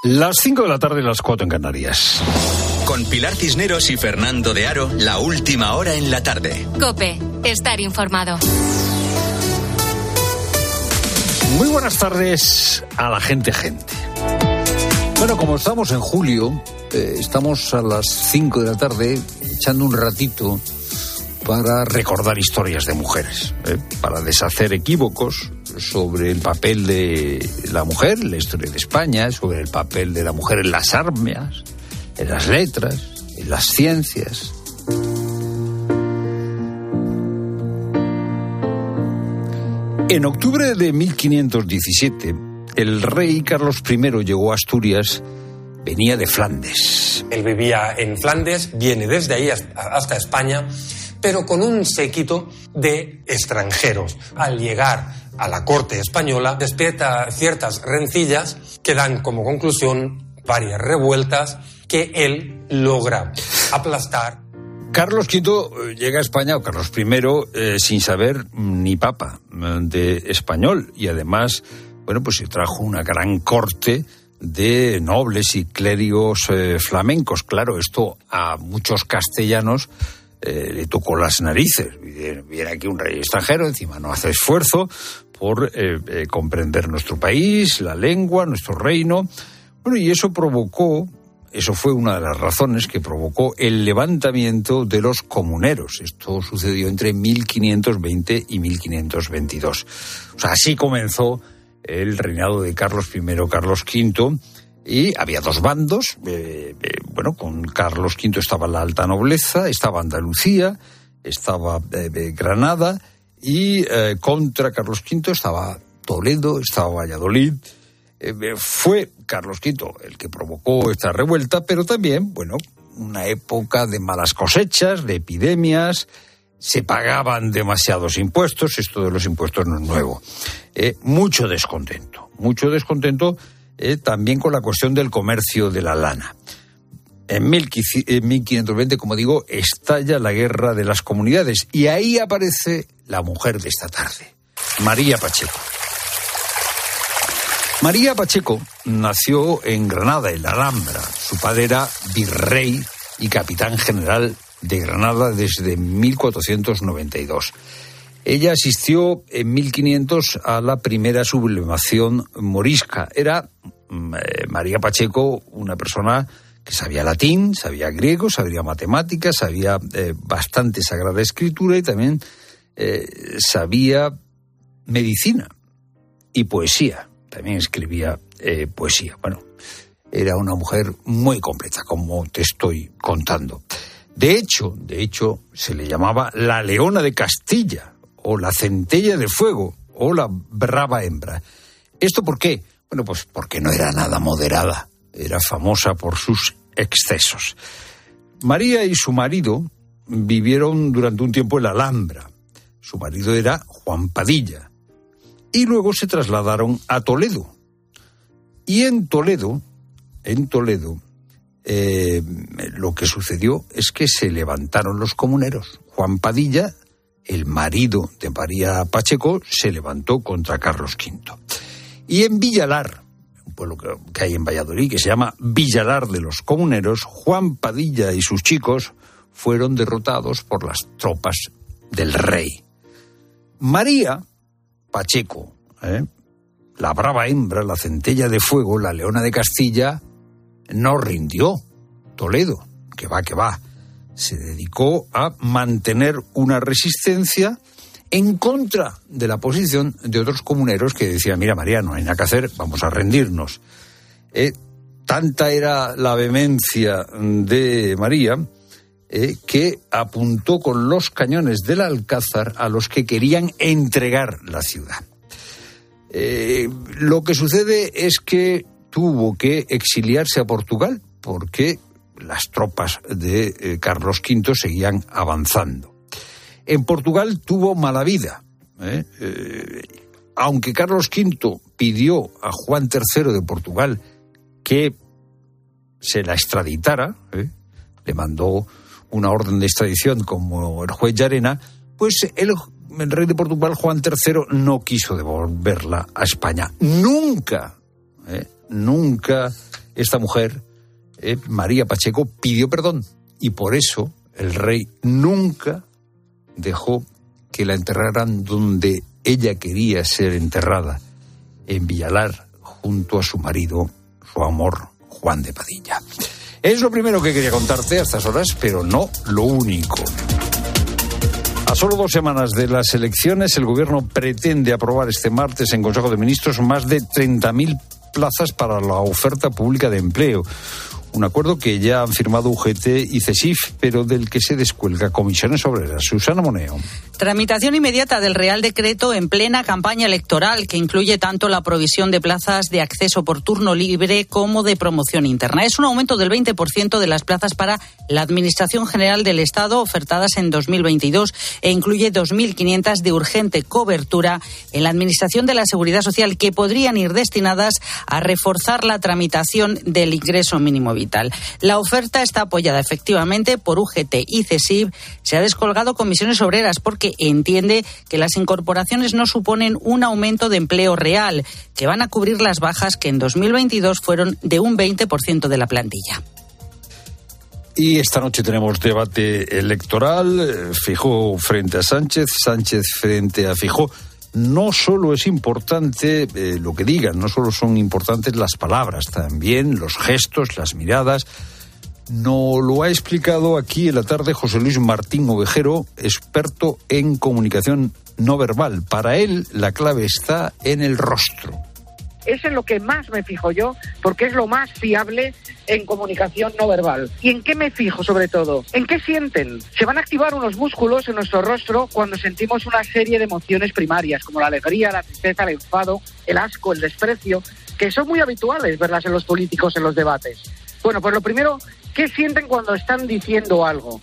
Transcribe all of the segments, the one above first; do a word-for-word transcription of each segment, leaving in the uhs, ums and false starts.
Las cinco de la tarde, las cuatro en Canarias. Con Pilar Cisneros y Fernando de Aro, la última hora en la tarde. COPE, estar informado. Muy buenas tardes a la gente, gente. Bueno, como estamos en julio, eh, estamos a las cinco de la tarde echando un ratito para recordar historias de mujeres, eh, para deshacer equívocos sobre el papel de la mujer en la historia de España, sobre el papel de la mujer en las armas, en las letras, en las ciencias. En octubre de mil quinientos diecisiete, el rey Carlos primero llegó a Asturias, venía de Flandes. Él vivía en Flandes, viene desde ahí hasta España, pero con un séquito de extranjeros. Al llegar a la corte española, despierta ciertas rencillas que dan como conclusión varias revueltas que él logra aplastar. Carlos quinto llega a España, o Carlos primero, eh, sin saber ni papa de español, y además, bueno, pues se trajo una gran corte de nobles y clérigos eh, flamencos. Claro, esto a muchos castellanos eh, le tocó las narices. Viene aquí un rey extranjero, encima no hace esfuerzo por eh, eh, comprender nuestro país, la lengua, nuestro reino. Bueno, y eso provocó, eso fue una de las razones que provocó el levantamiento de los comuneros. Esto sucedió entre mil quinientos veinte y mil quinientos veintidós. O sea, así comenzó el reinado de Carlos primero, Carlos quinto, y había dos bandos. Eh, eh, bueno, con Carlos quinto estaba la alta nobleza, estaba Andalucía, estaba eh, eh, Granada, y eh, contra Carlos quinto estaba Toledo, estaba Valladolid. Eh, fue Carlos quinto el que provocó esta revuelta, pero también, bueno, una época de malas cosechas, de epidemias. Se pagaban demasiados impuestos, esto de los impuestos no es nuevo. Eh, mucho descontento, mucho descontento eh, también con la cuestión del comercio de la lana. En mil quinientos veinte, como digo, estalla la guerra de las comunidades y ahí aparece la mujer de esta tarde, María Pacheco. María Pacheco nació en Granada, en la Alhambra. Su padre era virrey y capitán general de Granada desde mil cuatrocientos noventa y dos. Ella asistió en mil quinientos a la primera sublevación morisca. Era eh, María Pacheco una persona que sabía latín, sabía griego, sabía matemáticas, sabía eh, bastante Sagrada Escritura y también eh, sabía medicina y poesía. También escribía eh, poesía. Bueno, era una mujer muy completa, como te estoy contando. De hecho, de hecho, se le llamaba la Leona de Castilla, o la Centella de Fuego, o la Brava Hembra. ¿Esto por qué? Bueno, pues porque no era nada moderada, era famosa por sus excesos. María y su marido vivieron durante un tiempo en la Alhambra. Su marido era Juan Padilla, y luego se trasladaron a Toledo. Y en Toledo, en Toledo, Eh, lo que sucedió es que se levantaron los comuneros. Juan Padilla, el marido de María Pacheco, se levantó contra Carlos quinto. Y en Villalar, un pueblo que, que hay en Valladolid, que se llama Villalar de los Comuneros, Juan Padilla y sus chicos fueron derrotados por las tropas del rey. María Pacheco, ¿eh? la Brava Hembra, la Centella de Fuego, la Leona de Castilla, no rindió. Toledo, que va, que va, se dedicó a mantener una resistencia en contra de la posición de otros comuneros que decían, mira María, no hay nada que hacer, vamos a rendirnos. Eh, tanta era la vehemencia de María eh, que apuntó con los cañones del Alcázar a los que querían entregar la ciudad. Eh, lo que sucede es que tuvo que exiliarse a Portugal porque las tropas de eh, Carlos quinto seguían avanzando. En Portugal tuvo mala vida. ¿eh? Eh, aunque Carlos quinto pidió a Juan tercero de Portugal que se la extraditara, ¿eh? le mandó una orden de extradición como el juez Llarena, pues el, el rey de Portugal, Juan tercero, no quiso devolverla a España. Nunca, ¿eh? nunca esta mujer, eh, María Pacheco, pidió perdón y por eso el rey nunca dejó que la enterraran donde ella quería ser enterrada, en Villalar, junto a su marido, su amor, Juan de Padilla. Es lo primero que quería contarte a estas horas, pero no lo único. A solo dos semanas de las elecciones, el Gobierno pretende aprobar este martes en Consejo de Ministros más de treinta mil plazas para la oferta pública de empleo. Un acuerdo que ya han firmado U G T y CESIF, pero del que se descuelga Comisiones Obreras. Susana Moneo. Tramitación inmediata del Real Decreto en plena campaña electoral, que incluye tanto la provisión de plazas de acceso por turno libre como de promoción interna. Es un aumento del veinte por ciento de las plazas para la Administración General del Estado ofertadas en dos mil veintidós e incluye dos mil quinientas de urgente cobertura en la Administración de la Seguridad Social, que podrían ir destinadas a reforzar la tramitación del ingreso mínimo vital. La oferta está apoyada efectivamente por U G T y CESIF. Se ha descolgado Comisiones Obreras porque entiende que las incorporaciones no suponen un aumento de empleo real, que van a cubrir las bajas que en dos mil veintidós fueron de un veinte por ciento de la plantilla. Y esta noche tenemos debate electoral, Feijóo frente a Sánchez, Sánchez frente a Feijóo. No solo es importante eh, lo que digan, no solo son importantes las palabras, también los gestos, las miradas. Nos lo ha explicado aquí en la tarde José Luis Martín Ovejero, experto en comunicación no verbal. Para él, la clave está en el rostro. Es en lo que más me fijo yo, porque es lo más fiable en comunicación no verbal. ¿Y en qué me fijo sobre todo? ¿En qué sienten? Se van a activar unos músculos en nuestro rostro cuando sentimos una serie de emociones primarias, como la alegría, la tristeza, el enfado, el asco, el desprecio, que son muy habituales verlas en los políticos en los debates. Bueno, pues lo primero, ¿qué sienten cuando están diciendo algo?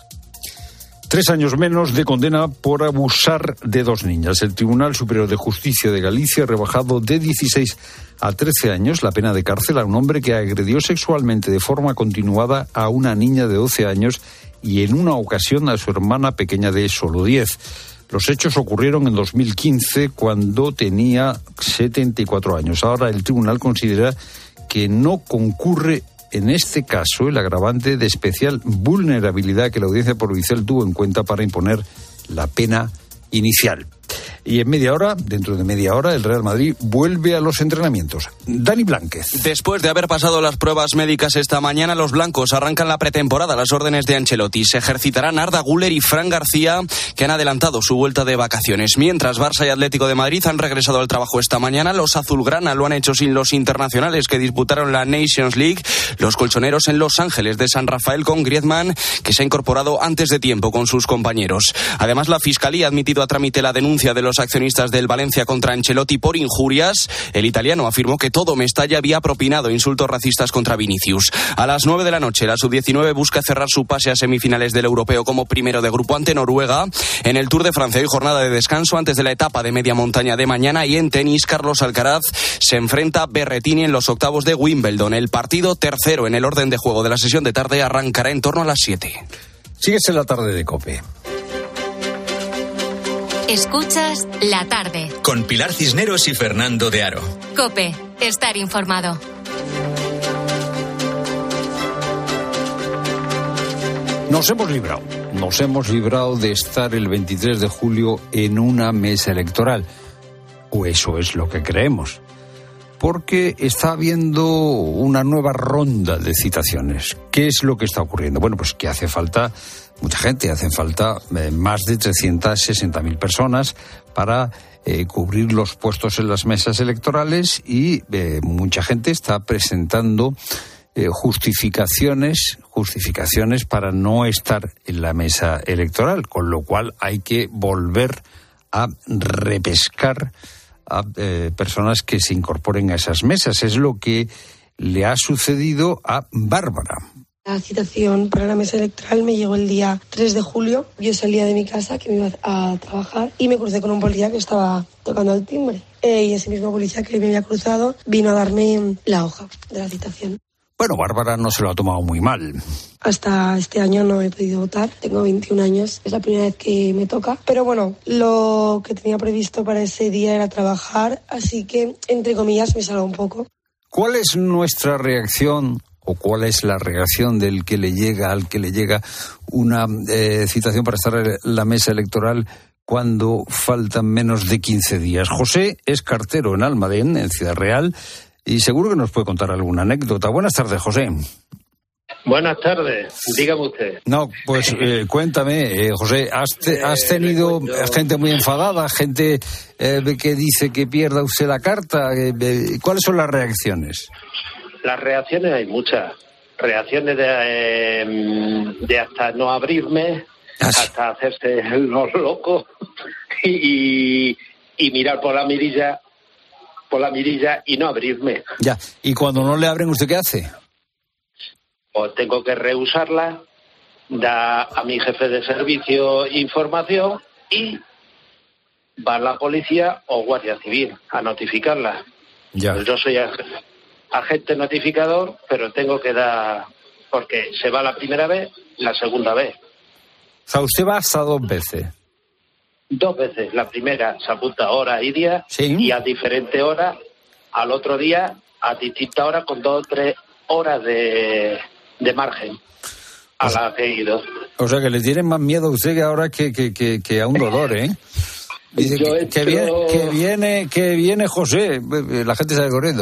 Tres años menos de condena por abusar de dos niñas. El Tribunal Superior de Justicia de Galicia ha rebajado de dieciséis a trece años la pena de cárcel a un hombre que agredió sexualmente de forma continuada a una niña de doce años y en una ocasión a su hermana pequeña de solo diez. Los hechos ocurrieron en dos mil quince, cuando tenía setenta y cuatro años. Ahora el tribunal considera que no concurre en este caso el agravante de especial vulnerabilidad que la Audiencia Provincial tuvo en cuenta para imponer la pena inicial. Y en media hora, dentro de media hora, el Real Madrid vuelve a los entrenamientos. Dani Blánquez. Después de haber pasado las pruebas médicas esta mañana, los blancos arrancan la pretemporada a las órdenes de Ancelotti. Se ejercitarán Arda Güler y Fran García, que han adelantado su vuelta de vacaciones. Mientras Barça y Atlético de Madrid han regresado al trabajo esta mañana, los azulgrana lo han hecho sin los internacionales que disputaron la Nations League. Los colchoneros en Los Ángeles de San Rafael con Griezmann, que se ha incorporado antes de tiempo con sus compañeros. Además, la Fiscalía ha admitido a trámite la denuncia de los accionistas del Valencia contra Ancelotti por injurias. El italiano afirmó que todo Mestalla había propinado insultos racistas contra Vinicius. A las nueve de la noche, la sub diecinueve busca cerrar su pase a semifinales del Europeo como primero de grupo ante Noruega. En el Tour de Francia hay jornada de descanso antes de la etapa de media montaña de mañana, y en tenis Carlos Alcaraz se enfrenta a Berrettini en los octavos de Wimbledon. El partido tercero en el orden de juego de la sesión de tarde arrancará en torno a las siete. Sigues en la tarde de COPE. Escuchas La Tarde con Pilar Cisneros y Fernando de Aro. COPE, estar informado. Nos hemos librado, nos hemos librado de estar el veintitrés de julio en una mesa electoral. O eso es lo que creemos. Porque está habiendo una nueva ronda de citaciones. ¿Qué es lo que está ocurriendo? Bueno, pues que hace falta mucha gente, hacen falta eh, más de trescientas sesenta mil personas para eh, cubrir los puestos en las mesas electorales, y eh, mucha gente está presentando eh, justificaciones, justificaciones para no estar en la mesa electoral, con lo cual hay que volver a repescar a eh, personas que se incorporen a esas mesas. Es lo que le ha sucedido a Bárbara. La citación para la mesa electoral me llegó el día tres de julio. Yo salía de mi casa, que me iba a trabajar, y me crucé con un policía que estaba tocando el timbre. Eh, y ese mismo policía que me había cruzado vino a darme la hoja de la citación. Bueno, Bárbara no se lo ha tomado muy mal. Hasta este año no he podido votar, tengo veintiún años, es la primera vez que me toca. Pero bueno, lo que tenía previsto para ese día era trabajar, así que, entre comillas, me salva un poco. ¿Cuál es nuestra reacción o cuál es la reacción del que le llega al que le llega una eh, citación para estar en la mesa electoral cuando faltan menos de quince días? José es cartero en Almadén, en Ciudad Real, y seguro que nos puede contar alguna anécdota. Buenas tardes, José. Buenas tardes, dígame usted. No, pues eh, cuéntame, eh, José, ¿has, te, has tenido eh, gente muy enfadada, gente eh, que dice que pierda usted la carta? Eh, eh, ¿Cuáles son las reacciones? Las reacciones hay muchas. Reacciones de, eh, de hasta no abrirme, Así. hasta hacerse los locos y, y mirar por la mirilla, por la mirilla y no abrirme. Ya, y cuando no le abren, ¿usted qué hace? Pues tengo que rehusarla, da a mi jefe de servicio información y va la policía o guardia civil a notificarla. Ya. Pues yo soy agente notificador, pero tengo que dar, porque se va la primera vez, la segunda vez. O sea, usted va hasta dos veces. Dos veces. La primera se apunta hora y día, ¿sí? Y a diferentes horas, al otro día, a distintas horas, con dos o tres horas de, de margen a o sea, la que he ido. O sea, que le tienen más miedo a usted que ahora que, que, que, que a un dolor, ¿eh? Dice que, hecho... que, viene, que, viene, que viene José, la gente sale corriendo.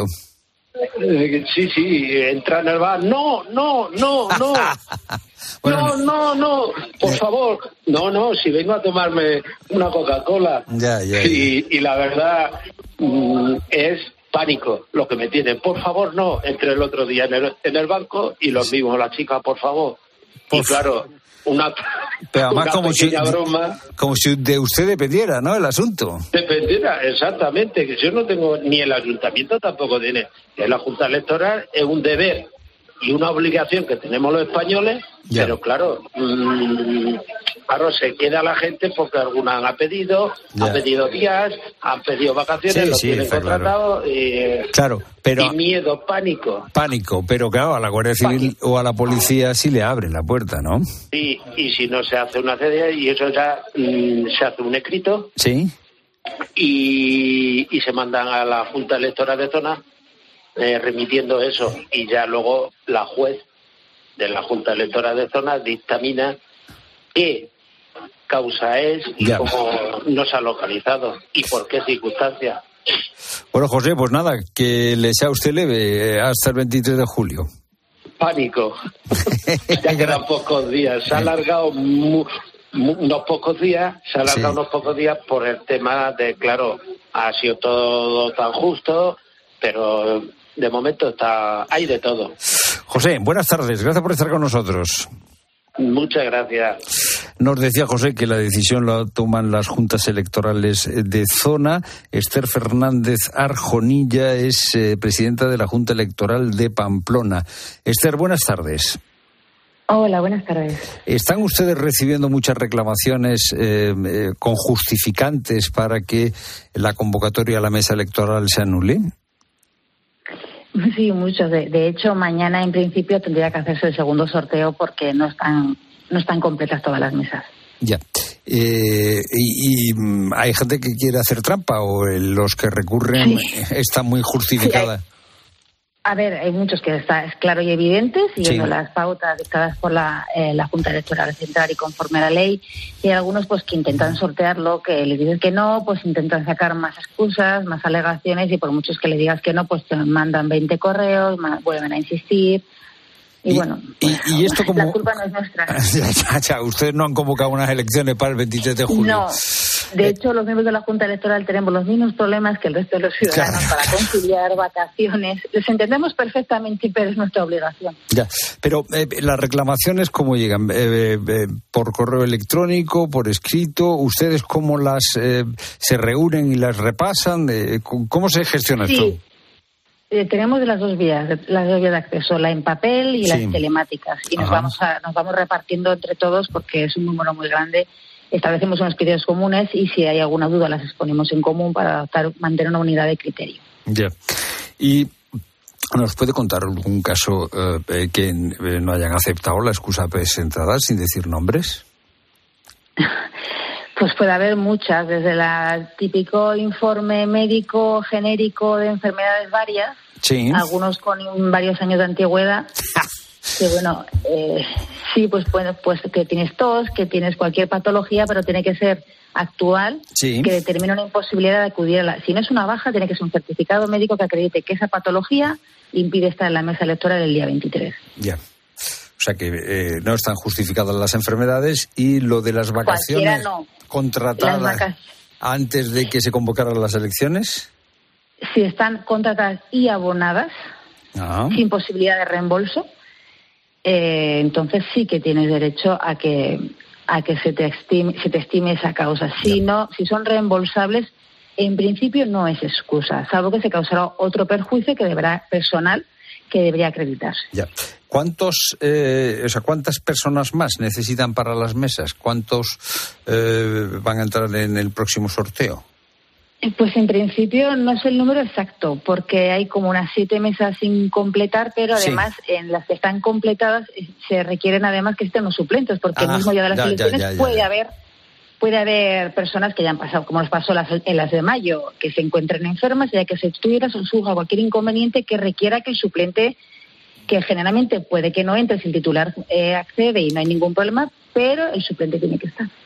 Sí, sí, entra en el bar. No, no, no, no. Bueno, no, no, no, por favor. No, no, si vengo a tomarme una Coca-Cola. Ya, ya, ya. Y, y la verdad mm, es pánico lo que me tienen. Por favor, no. Entré el otro día en el, en el banco y los mismos, la chica, por favor. Por y claro, una, pero además una como pequeña si, broma. Como si de usted dependiera, ¿no?, el asunto. Dependiera, exactamente. Que yo no tengo, ni el ayuntamiento tampoco tiene. La Junta Electoral es un deber y una obligación que tenemos los españoles, ya. Pero claro, mmm, claro, se queda la gente porque alguna ha pedido, ya. Han pedido días, han pedido vacaciones, sí, lo sí, tienen contratado, claro. Y, claro, pero, y miedo, pánico. Pánico, pero claro, a la Guardia Civil pánico. O a la policía sí le abren la puerta, ¿no? Sí, y si no se hace una C D y eso ya mmm, se hace un escrito. Sí. Y, y se mandan a la Junta Electoral de Zona eh, remitiendo eso, y ya luego la juez de la Junta Electoral de Zona dictamina qué causa es y ya. Cómo no se ha localizado y por qué circunstancias. Bueno, José, pues nada, que le sea usted leve hasta el veintitrés de julio. Pánico. Ya quedan pocos días. Se ha alargado mu, mu, unos pocos días, se ha alargado sí. unos pocos días por el tema de, claro, ha sido todo tan justo, pero de momento está hay de todo. José, buenas tardes. Gracias por estar con nosotros. Muchas gracias. Nos decía José que la decisión la toman las juntas electorales de zona. Esther Fernández Arjonilla es eh, presidenta de la Junta Electoral de Pamplona. Esther, buenas tardes. Hola, buenas tardes. ¿Están ustedes recibiendo muchas reclamaciones eh, eh, con justificantes para que la convocatoria a la mesa electoral se anule? Sí, muchos. De, de hecho, mañana en principio tendría que hacerse el segundo sorteo porque no están no están completas todas las mesas. Ya. Eh, y, y hay gente que quiere hacer trampa o los que recurren sí. Están muy justificadas. Sí, hay, a ver, hay muchos que está es claro y evidente, siguiendo sí. las pautas dictadas por la, eh, la Junta Electoral Central y conforme a la ley, y hay algunos pues que intentan sortearlo, que les dices que no, pues intentan sacar más excusas, más alegaciones, y por muchos que le digas que no, pues te mandan veinte correos, más, vuelven a insistir. Y, y bueno, y, bueno y esto como... la culpa no es nuestra. ya, ya, ustedes no han convocado unas elecciones para el veintitrés de julio. No, de hecho los miembros de la Junta Electoral tenemos los mismos problemas que el resto de los ciudadanos claro. Para conciliar vacaciones. Les entendemos perfectamente, pero es nuestra obligación. Ya, pero eh, las reclamaciones ¿cómo llegan? Eh, eh, ¿Por correo electrónico, por escrito? ¿Ustedes cómo las eh, se reúnen y las repasan? Eh, ¿Cómo se gestiona sí. esto? Eh, tenemos las dos vías, las dos vías de acceso, la en papel y sí. las telemáticas, y nos vamos a, nos vamos repartiendo entre todos porque es un número muy grande. Establecemos unos criterios comunes y si hay alguna duda las exponemos en común para adoptar, mantener una unidad de criterio. Ya. Y ¿nos puede contar algún caso eh, que no hayan aceptado la excusa presentada sin decir nombres? Pues puede haber muchas, desde el típico informe médico genérico de enfermedades varias, sí. algunos con varios años de antigüedad, que bueno, eh, sí, pues, bueno, pues que tienes tos, que tienes cualquier patología, pero tiene que ser actual, sí. que determina una imposibilidad de acudir a la... Si no es una baja, tiene que ser un certificado médico que acredite que esa patología impide estar en la mesa electoral el día veintitrés. Ya. O sea que eh, no están justificadas las enfermedades y lo de las vacaciones no. contratadas las vaca... antes de que se convocaran las elecciones. Si están contratadas y abonadas, ah. sin posibilidad de reembolso, eh, entonces sí que tienes derecho a que a que se te estime, se te estime esa causa. Si no, si son reembolsables, en principio no es excusa, salvo que se causará otro perjuicio que deberá personal que debería acreditarse. Ya. ¿Cuántos, eh, o sea, cuántas personas más necesitan para las mesas? ¿Cuántos eh, van a entrar en el próximo sorteo? Pues en principio no sé el número exacto, porque hay como unas siete mesas sin completar, pero además sí. en las que están completadas se requieren además que estén los suplentes, porque ah, el mismo día de las ya, elecciones ya, ya, ya, puede ya. haber puede haber personas que ya han pasado, como nos pasó las, en las de mayo, que se encuentren enfermas y hay que se estuviera o surja cualquier inconveniente que requiera que el suplente, que generalmente puede que no entre si el titular eh, accede y no hay ningún problema, pero el suplente tiene que estar.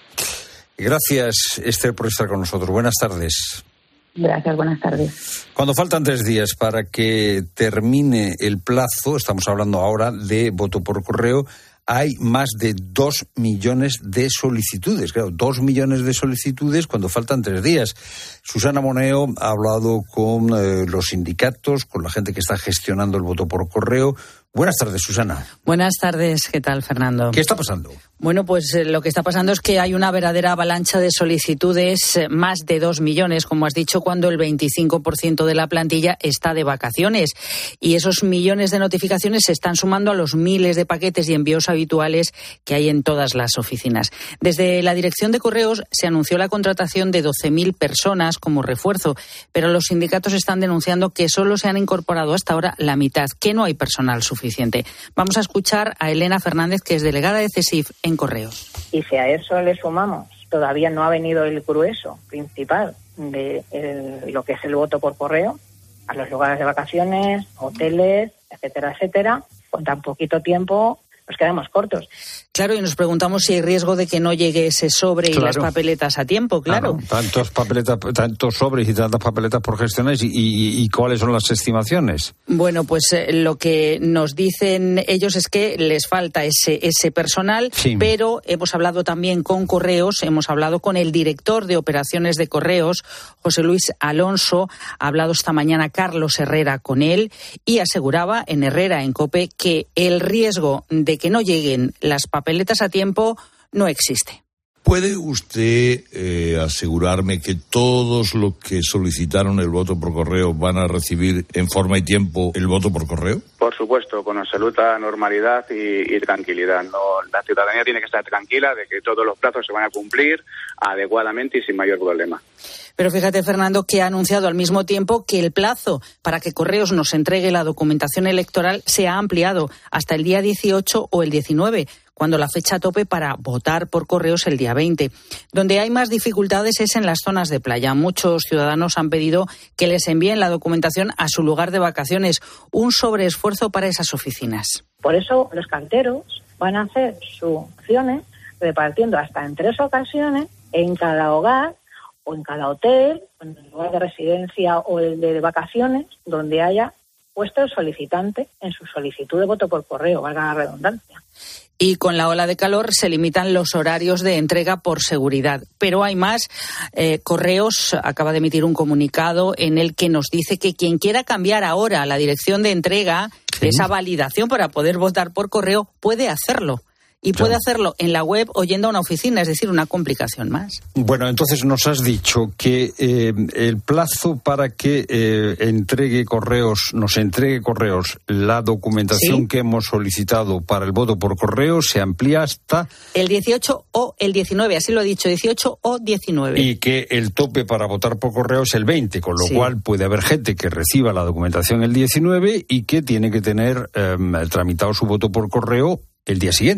Gracias, Esther, por estar con nosotros. Buenas tardes. Gracias, buenas tardes. Cuando faltan tres días para que termine el plazo, estamos hablando ahora de voto por correo, hay más de dos millones de solicitudes. Claro, dos millones de solicitudes cuando faltan tres días. Susana Moneo ha hablado con eh, los sindicatos, con la gente que está gestionando el voto por correo. Buenas tardes, Susana. Buenas tardes, ¿qué tal, Fernando? ¿Qué está pasando? Bueno, pues eh, lo que está pasando es que hay una verdadera avalancha de solicitudes, eh, más de dos millones, como has dicho, cuando el veinticinco por ciento de la plantilla está de vacaciones. Y esos millones de notificaciones se están sumando a los miles de paquetes y envíos habituales que hay en todas las oficinas. Desde la Dirección de Correos se anunció la contratación de doce mil personas como refuerzo, pero los sindicatos están denunciando que solo se han incorporado hasta ahora la mitad, que no hay personal suficiente. Vamos a escuchar a Elena Fernández, que es delegada de CESIF en Correos. Y si a eso le sumamos, todavía no ha venido el grueso principal de el, lo que es el voto por correo, a los lugares de vacaciones, hoteles, etcétera, etcétera, con tan poquito tiempo nos quedamos cortos. Claro, y nos preguntamos si hay riesgo de que no llegue ese sobre claro. y las papeletas a tiempo, claro. claro tantos, papeletas, tantos sobres y tantas papeletas por gestionar, y, y, y ¿cuáles son las estimaciones? Bueno, pues eh, lo que nos dicen ellos es que les falta ese, ese personal, sí. pero hemos hablado también con Correos, hemos hablado con el director de operaciones de Correos, José Luis Alonso, ha hablado esta mañana Carlos Herrera con él y aseguraba en Herrera, en COPE, que el riesgo de que no lleguen las papeletas a tiempo no existe. ¿Puede usted eh, asegurarme que todos los que solicitaron el voto por correo van a recibir en forma y tiempo el voto por correo? Por supuesto, con absoluta normalidad y, y tranquilidad. No, la ciudadanía tiene que estar tranquila de que todos los plazos se van a cumplir adecuadamente y sin mayor problema. Pero fíjate, Fernando, que ha anunciado al mismo tiempo que el plazo para que Correos nos entregue la documentación electoral se ha ampliado hasta el día dieciocho o el diecinueve, cuando la fecha tope para votar por correo es el día veinte. Donde hay más dificultades es en las zonas de playa. Muchos ciudadanos han pedido que les envíen la documentación a su lugar de vacaciones, un sobreesfuerzo para esas oficinas. Por eso los canteros van a hacer sus acciones repartiendo hasta en tres ocasiones en cada hogar o en cada hotel, en el lugar de residencia o el de vacaciones, donde haya puesto el solicitante en su solicitud de voto por correo, valga la redundancia. Y con la ola de calor se limitan los horarios de entrega por seguridad. Pero hay más. Eh, Correos acaba de emitir un comunicado en el que nos dice que quien quiera cambiar ahora la dirección de entrega de esa validación para poder votar por correo puede hacerlo. Y puede hacerlo en la web o yendo a una oficina, es decir, una complicación más. Bueno, entonces nos has dicho que eh, el plazo para que eh, entregue Correos, nos entregue Correos la documentación ¿Sí? que hemos solicitado para el voto por correo se amplía hasta el dieciocho o el diecinueve, así lo he dicho, dieciocho o diecinueve. Y que el tope para votar por correo es el veinte, con lo sí. cual puede haber gente que reciba la documentación el diecinueve y que tiene que tener eh, tramitado su voto por correo el día siguiente.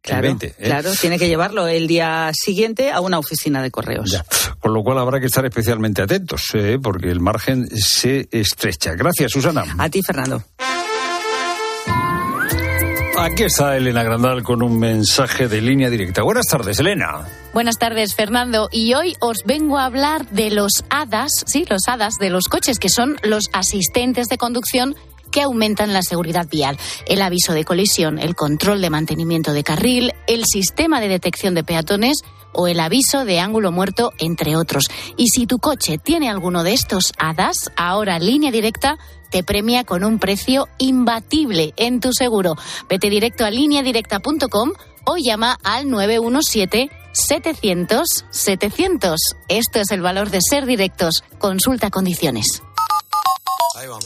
Claro, el veinte. ¿eh? Claro, tiene que llevarlo el día siguiente a una oficina de correos. Ya. Con lo cual habrá que estar especialmente atentos, ¿eh? porque el margen se estrecha. Gracias, Susana. A ti, Fernando. Aquí está Elena Grandal con un mensaje de Línea Directa. Buenas tardes, Elena. Buenas tardes, Fernando. Y hoy os vengo a hablar de los hadas, sí, los hadas de los coches, que son los asistentes de conducción que aumentan la seguridad vial. El aviso de colisión, el control de mantenimiento de carril, el sistema de detección de peatones o el aviso de ángulo muerto, entre otros. Y si tu coche tiene alguno de estos hadas, ahora Línea Directa te premia con un precio imbatible en tu seguro. Vete directo a línea directa punto com o llama al nueve uno siete, setecientos, setecientos. Esto es el valor de ser directos. Consulta condiciones. Ahí vamos.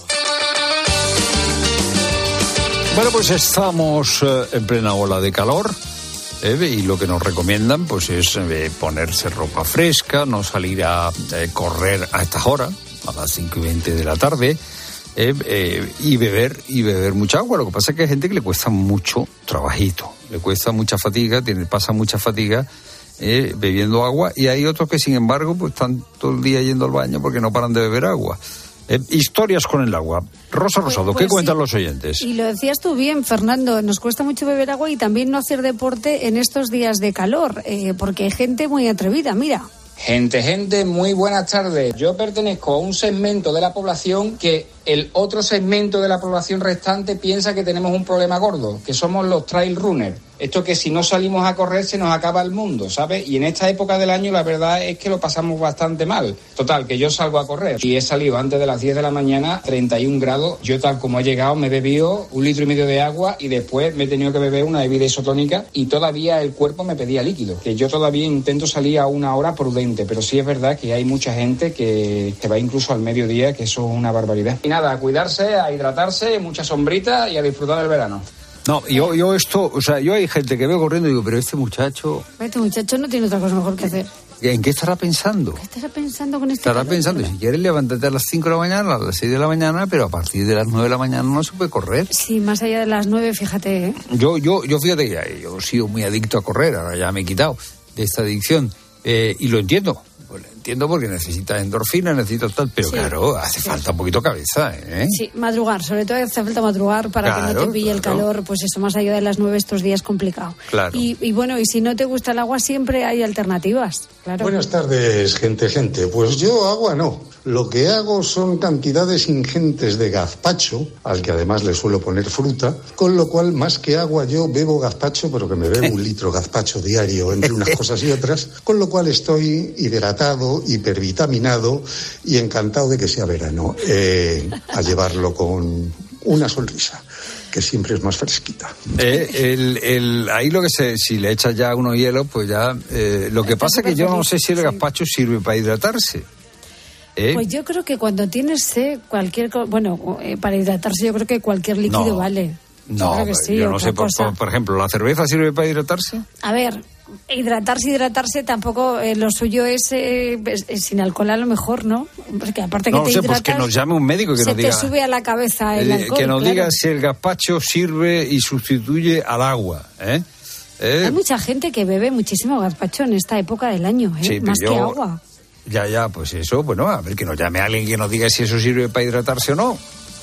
Bueno, pues estamos eh, en plena ola de calor. Eh, y lo que nos recomiendan pues es eh, ponerse ropa fresca, no salir a eh, correr a estas horas, a las cinco y veinte de la tarde, eh, eh, y beber y beber mucha agua. Lo que pasa es que hay gente que le cuesta mucho trabajito, le cuesta mucha fatiga, tiene, pasa mucha fatiga eh, bebiendo agua, y hay otros que sin embargo pues están todo el día yendo al baño porque no paran de beber agua. Eh, historias con el agua. Rosa Rosado, pues, pues ¿qué cuentan sí. los oyentes? Y lo decías tú bien, Fernando, nos cuesta mucho beber agua y también no hacer deporte en estos días de calor, eh, porque hay gente muy atrevida, mira. Gente, gente, muy buenas tardes. Yo pertenezco a un segmento de la población que el otro segmento de la población restante piensa que tenemos un problema gordo, que somos los trail runners. Esto que si no salimos a correr se nos acaba el mundo, ¿sabes? Y en esta época del año la verdad es que lo pasamos bastante mal. Total, que yo salgo a correr y he salido antes de las diez de la mañana, treinta y un grados. Yo tal como he llegado me he bebido un litro y medio de agua y después me he tenido que beber una bebida isotónica y todavía el cuerpo me pedía líquido. Que yo todavía intento salir a una hora prudente, pero sí es verdad que hay mucha gente que, que va incluso al mediodía, que eso es una barbaridad. Y nada, a cuidarse, a hidratarse, mucha sombrita y a disfrutar del verano. No, yo, yo esto, o sea, yo hay gente que veo corriendo y digo, pero este muchacho... Este muchacho no tiene otra cosa mejor que hacer. ¿En qué estará pensando? ¿Qué estará pensando con este Estará calor, pensando, verdad? si quieres levántate a las cinco de la mañana, a las seis de la mañana, pero a partir de las nueve de la mañana no se puede correr. Sí, más allá de las nueve, fíjate, ¿eh? Yo, yo, yo fíjate que yo he sido muy adicto a correr, ahora ya me he quitado de esta adicción, eh, y lo entiendo. Pues lo entiendo porque necesitas endorfina, necesitas tal, pero Sí, claro, hace sí. falta un poquito cabeza, ¿eh? Sí, madrugar, sobre todo hace falta madrugar para que no Claro, te pille el claro. calor, pues eso, más allá de las nueve estos días complicado. Claro. Y, y bueno, y si no te gusta el agua siempre hay alternativas, claro. Buenas tardes, gente, gente. Pues yo agua no. Lo que hago son cantidades ingentes de gazpacho, al que además le suelo poner fruta, con lo cual más que agua yo bebo gazpacho, pero que me bebo un litro gazpacho diario entre unas cosas y otras, con lo cual estoy hidratado, hipervitaminado y encantado de que sea verano, eh, a llevarlo con una sonrisa, que siempre es más fresquita. Eh, el, el, ahí lo que se, si le echas ya unos hielos, pues ya, eh, lo que pasa es que yo no sé si el gazpacho sirve para hidratarse. ¿Eh? Pues yo creo que cuando tienes sed, cualquier co- bueno, eh, para hidratarse yo creo que cualquier líquido No. vale. No, creo que sí, yo no otra sé, por, cosa. por, por ejemplo, ¿la cerveza sirve para hidratarse? A ver, hidratarse, hidratarse tampoco, eh, lo suyo es, eh, es- es sin alcohol a lo mejor, ¿no? Porque aparte que No te sé, pues hidratas, que nos llame un médico que se nos diga... te sube a la cabeza el eh, alcohol, que nos claro. diga si el gazpacho sirve y sustituye al agua, ¿eh? Eh, Hay mucha gente que bebe muchísimo gazpacho en esta época del año, ¿eh? Sí, pero Más yo- que agua. Ya, ya, pues eso, bueno, a ver, que nos llame alguien que nos diga si eso sirve para hidratarse o no.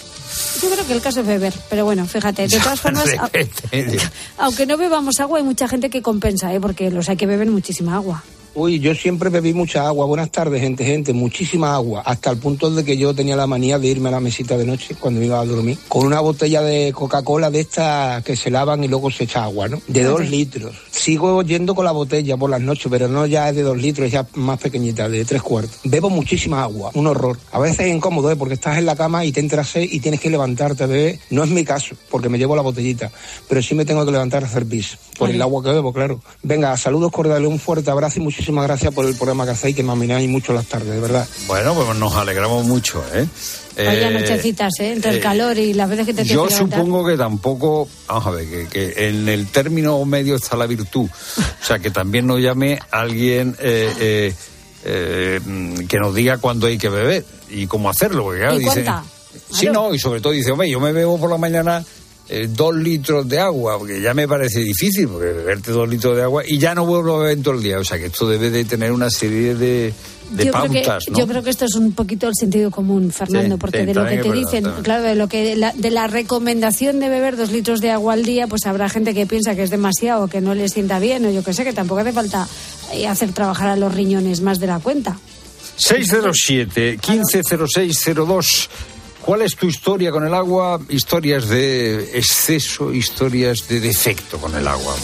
Yo creo que el caso es beber, pero bueno, fíjate, de todas formas, a- aunque no bebamos agua, hay mucha gente que compensa, ¿eh? Porque los hay que beber muchísima agua. Uy, yo siempre bebí mucha agua. Buenas tardes, gente, gente, muchísima agua. Hasta el punto de que yo tenía la manía de irme a la mesita de noche cuando me iba a dormir con una botella de Coca-Cola de estas que se lavan y luego se echa agua, ¿no? De dos litros. Sigo yendo con la botella por las noches, pero no ya es de dos litros, ya más pequeñita, de tres cuartos. Bebo muchísima agua, un horror. A veces es incómodo, ¿eh? Porque estás en la cama y te entras sed y tienes que levantarte a beber. No es mi caso, porque me llevo la botellita, pero sí me tengo que levantar a hacer pis. Por el agua que bebo, claro. Venga, saludos cordiales, un fuerte abrazo y muchísimas gracias por el programa que hacéis, que me amenáis mucho las tardes, de verdad. Bueno, pues nos alegramos mucho, ¿eh? Vaya Eh, nochecitas, ¿eh? Entre el eh, calor y las veces que te tienes Yo que levantar. supongo que tampoco, vamos a ver, que, que en el término medio está la virtud. O sea, que también nos llame alguien eh, eh, eh, que nos diga cuándo hay que beber y cómo hacerlo. Porque, claro, ¿Y dice, cuánta? sí, no, y sobre todo dice, hombre, yo me bebo por la mañana eh, dos litros de agua, porque ya me parece difícil, porque beberte dos litros de agua y ya no vuelvo a beber todo el día. O sea que esto debe de tener una serie de, de yo pautas, creo que, ¿no? Yo creo que esto es un poquito el sentido común, Fernando, Sí, porque sí, de lo que te verdad, dicen, también. claro, de lo que la, de la recomendación de beber dos litros de agua al día, pues habrá gente que piensa que es demasiado, que no le sienta bien, o yo que sé, que tampoco hace falta eh, hacer trabajar a los riñones más de la cuenta. seis cero siete, quince cero seis cero dos. ¿Cuál es tu historia con el agua? Historias de exceso, historias de defecto con el agua.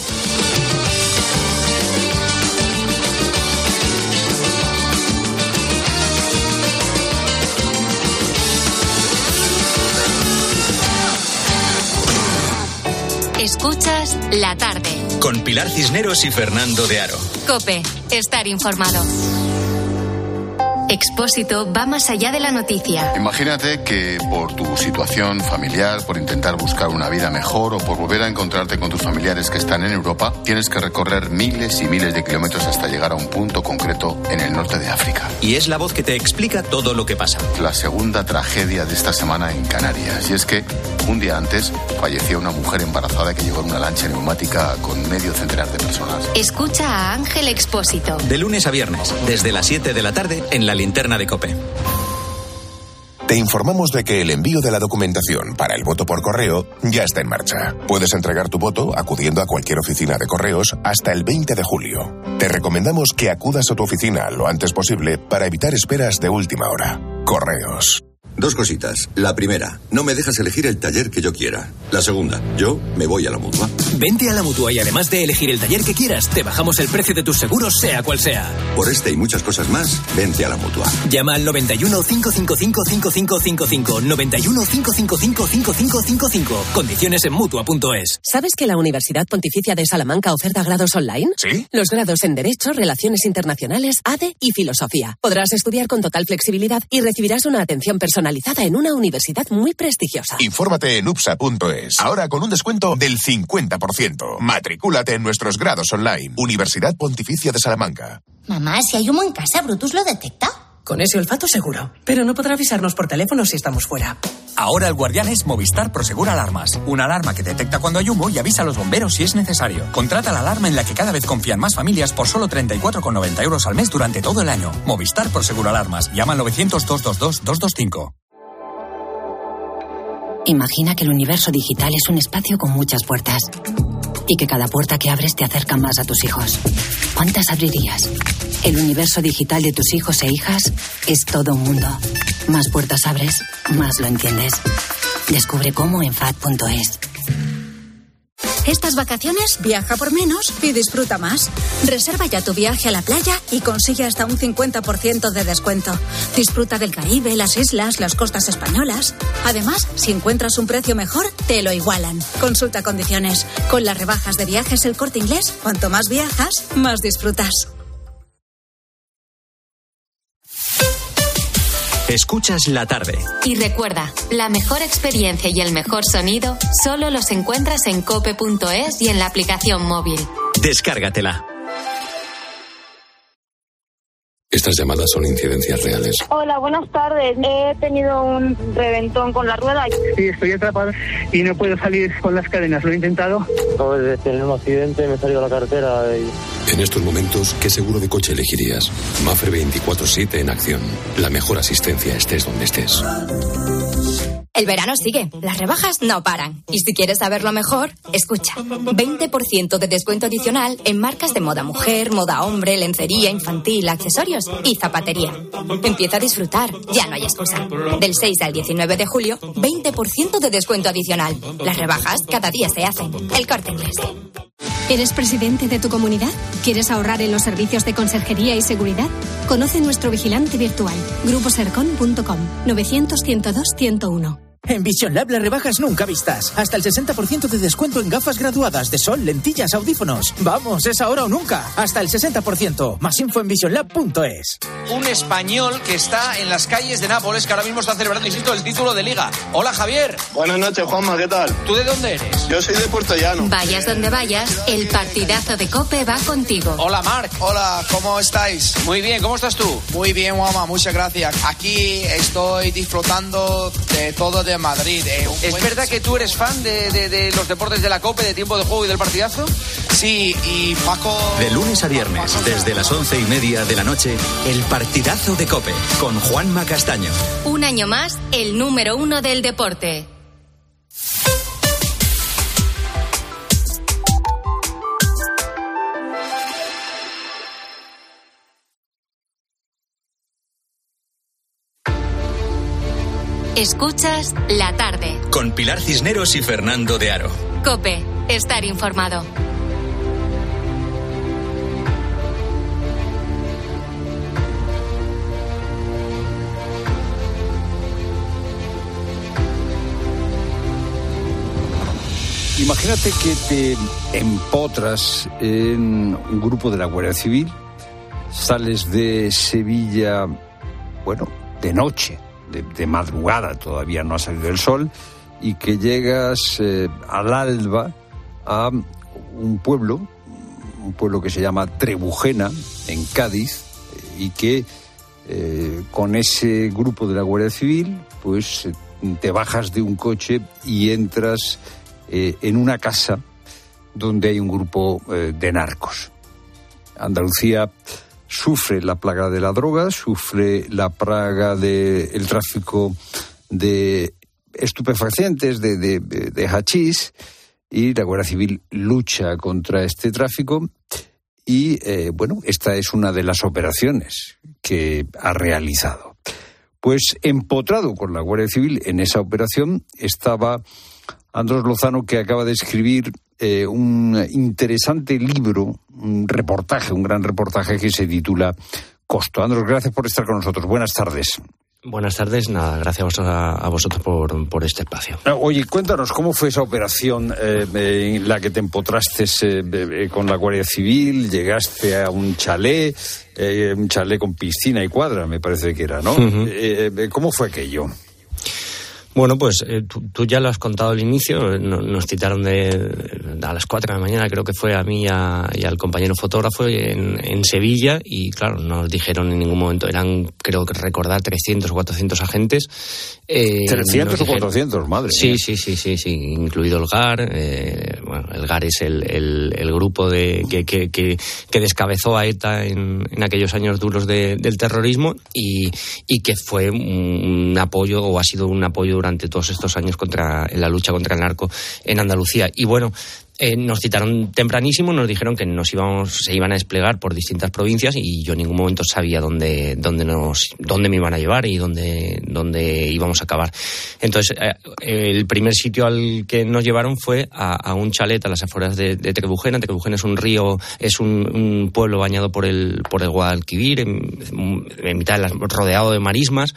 Escuchas La Tarde. Con Pilar Cisneros y Fernando de Aro. COPE. Estar informado. Expósito va más allá de la noticia. Imagínate que por tu situación familiar, por intentar buscar una vida mejor o por volver a encontrarte con tus familiares que están en Europa, tienes que recorrer miles y miles de kilómetros hasta llegar a un punto concreto en el norte de África. Y es la voz que te explica todo lo que pasa. La segunda tragedia de esta semana en Canarias. Y es que un día antes falleció una mujer embarazada que llegó en una lancha neumática con medio centenar de personas. Escucha a Ángel Expósito. De lunes a viernes, desde las siete de la tarde, en la linterna de COPE. Te informamos de que el envío de la documentación para el voto por correo ya está en marcha. Puedes entregar tu voto acudiendo a cualquier oficina de correos hasta el veinte de julio. Te recomendamos que acudas a tu oficina lo antes posible para evitar esperas de última hora. Correos. Dos cositas. La primera, no me dejas elegir el taller que yo quiera. La segunda, yo me voy a la Mutua. Vente a la Mutua y además de elegir el taller que quieras, te bajamos el precio de tus seguros, sea cual sea. Por este y muchas cosas más, vente a la Mutua. Llama al noventa y uno, cinco cinco cinco, cinco cinco cinco cinco, noventa y uno, cinco cinco cinco, cinco cinco cinco cinco. Condiciones en Mutua punto es. ¿Sabes que la Universidad Pontificia de Salamanca oferta grados online? ¿Sí? Los grados en Derecho, Relaciones Internacionales, A D E y Filosofía. Podrás estudiar con total flexibilidad y recibirás una atención personalizada en una universidad muy prestigiosa. Infórmate en U P S A punto es. Ahora con un descuento del cincuenta por ciento. Matricúlate en nuestros grados online. Universidad Pontificia de Salamanca. Mamá, si hay humo en casa, ¿Brutus lo detecta? Con ese olfato seguro, pero no podrá avisarnos por teléfono si estamos fuera. Ahora el guardián es Movistar Prosegur Alarmas. Una alarma que detecta cuando hay humo y avisa a los bomberos si es necesario. Contrata la alarma en la que cada vez confían más familias por solo treinta y cuatro con noventa euros al mes durante todo el año. Movistar Prosegur Alarmas. Llama al novecientos, doscientos veintidós, doscientos veinticinco. Imagina que el universo digital es un espacio con muchas puertas y que cada puerta que abres te acerca más a tus hijos. ¿Cuántas abrirías? El universo digital de tus hijos e hijas es todo un mundo. Más puertas abres, más lo entiendes. Descubre cómo en F A D punto es. Estas vacaciones viaja por menos y disfruta más. Reserva ya tu viaje a la playa y consigue hasta un cincuenta por ciento de descuento. Disfruta del Caribe, las islas, las costas españolas. Además, si encuentras un precio mejor, te lo igualan. Consulta condiciones. Con las rebajas de Viajes El Corte Inglés, cuanto más viajas, más disfrutas. Escuchas La Tarde. Y recuerda, la mejor experiencia y el mejor sonido solo los encuentras en cope punto es y en la aplicación móvil. Descárgatela. Estas llamadas son incidencias reales. Hola, buenas tardes. He tenido un reventón con la rueda. Sí, estoy atrapado y no puedo salir con las cadenas. Lo he intentado. Acabo de tener un accidente, me he salido a la carretera y... En estos momentos, ¿qué seguro de coche elegirías? Mafre veinticuatro siete en acción. La mejor asistencia estés donde estés. El verano sigue, las rebajas no paran. Y si quieres saberlo mejor, escucha. veinte por ciento de descuento adicional en marcas de moda mujer, moda hombre, lencería, infantil, accesorios y zapatería. Empieza a disfrutar, ya no hay excusa. Del seis al diecinueve de julio, veinte por ciento de descuento adicional. Las rebajas cada día se hacen. El Corte Inglés. ¿Eres presidente de tu comunidad? ¿Quieres ahorrar en los servicios de conserjería y seguridad? Conoce nuestro vigilante virtual. grupo sercon punto com. novecientos, ciento dos, ciento uno. En Vision Lab las rebajas nunca vistas. Hasta el sesenta por ciento de descuento en gafas graduadas de sol, lentillas, audífonos. Vamos, es ahora o nunca. Hasta el sesenta por ciento. Más info en vision lab punto es. Un español que está en las calles de Nápoles, que ahora mismo está celebrando, insisto, el título de Liga. Hola, Javier. Buenas noches, Juanma, ¿qué tal? ¿Tú de dónde eres? Yo soy de Puerto Llano. Vayas donde vayas, el partidazo de COPE va contigo. Hola, Marc. Hola, ¿cómo estáis? Muy bien, ¿cómo estás tú? Muy bien, Juanma, muchas gracias. Aquí estoy disfrutando de todo de en Madrid. Eh, ¿Es buen... verdad que tú eres fan de, de, de los deportes de la COPE, de Tiempo de Juego y del Partidazo? Sí, y Paco... De lunes a viernes, desde las once y media de la noche, el Partidazo de COPE, con Juanma Castaño. Un año más, el número uno del deporte. Escuchas La Tarde. Con Pilar Cisneros y Fernando de Aro. COPE, estar informado. Imagínate que te empotras en un grupo de la Guardia Civil, sales de Sevilla, bueno, de noche, de, de madrugada, todavía no ha salido el sol, y que llegas eh, al alba a un pueblo, un pueblo que se llama Trebujena, en Cádiz, y que eh, con ese grupo de la Guardia Civil, pues te bajas de un coche y entras eh, en una casa donde hay un grupo eh, de narcos. Andalucía sufre la plaga de la droga, sufre la plaga del tráfico de estupefacientes, de, de, de hachís, y la Guardia Civil lucha contra este tráfico. Y, eh, bueno, esta es una de las operaciones que ha realizado. Pues empotrado con la Guardia Civil en esa operación estaba Andrés Lozano, que acaba de escribir eh, un interesante libro, un reportaje, un gran reportaje que se titula Costo. Andrés, gracias por estar con nosotros. Buenas tardes. Buenas tardes, nada, gracias a, a vosotros por, por este espacio. Oye, cuéntanos, ¿cómo fue esa operación eh, en la que te empotraste eh, eh, con la Guardia Civil? Llegaste a un chalet, eh, un chalet con piscina y cuadra, me parece que era, ¿no? Uh-huh. eh, eh, ¿Cómo fue aquello? Bueno, pues eh, tú, tú ya lo has contado al inicio, nos, nos citaron de, de a las cuatro de la mañana, creo que fue a mí y, a, y al compañero fotógrafo en, en Sevilla, y claro, nos dijeron en ningún momento, eran, creo que recordar, trescientos o cuatrocientos agentes. Eh, ¿trescientos o cuatrocientos? Madre sí, mía. Sí, sí, sí, sí, incluido el G A R. Eh, bueno, el G A R es el, el, el grupo de que, que, que, que descabezó a ETA en, en aquellos años duros de, del terrorismo, y, y que fue un, un apoyo, o ha sido un apoyo durante todos estos años contra en la lucha contra el narco en Andalucía. Y bueno, eh, nos citaron tempranísimo, nos dijeron que nos íbamos, se iban a desplegar por distintas provincias, y yo en ningún momento sabía dónde, dónde nos, dónde me iban a llevar y dónde, dónde íbamos a acabar. Entonces, eh, el primer sitio al que nos llevaron fue a, a un chalet a las afueras de, de Trebujena. Trebujena es un río, es un, un pueblo bañado por el, por el Guadalquivir, en, en mitad de las, rodeado de marismas.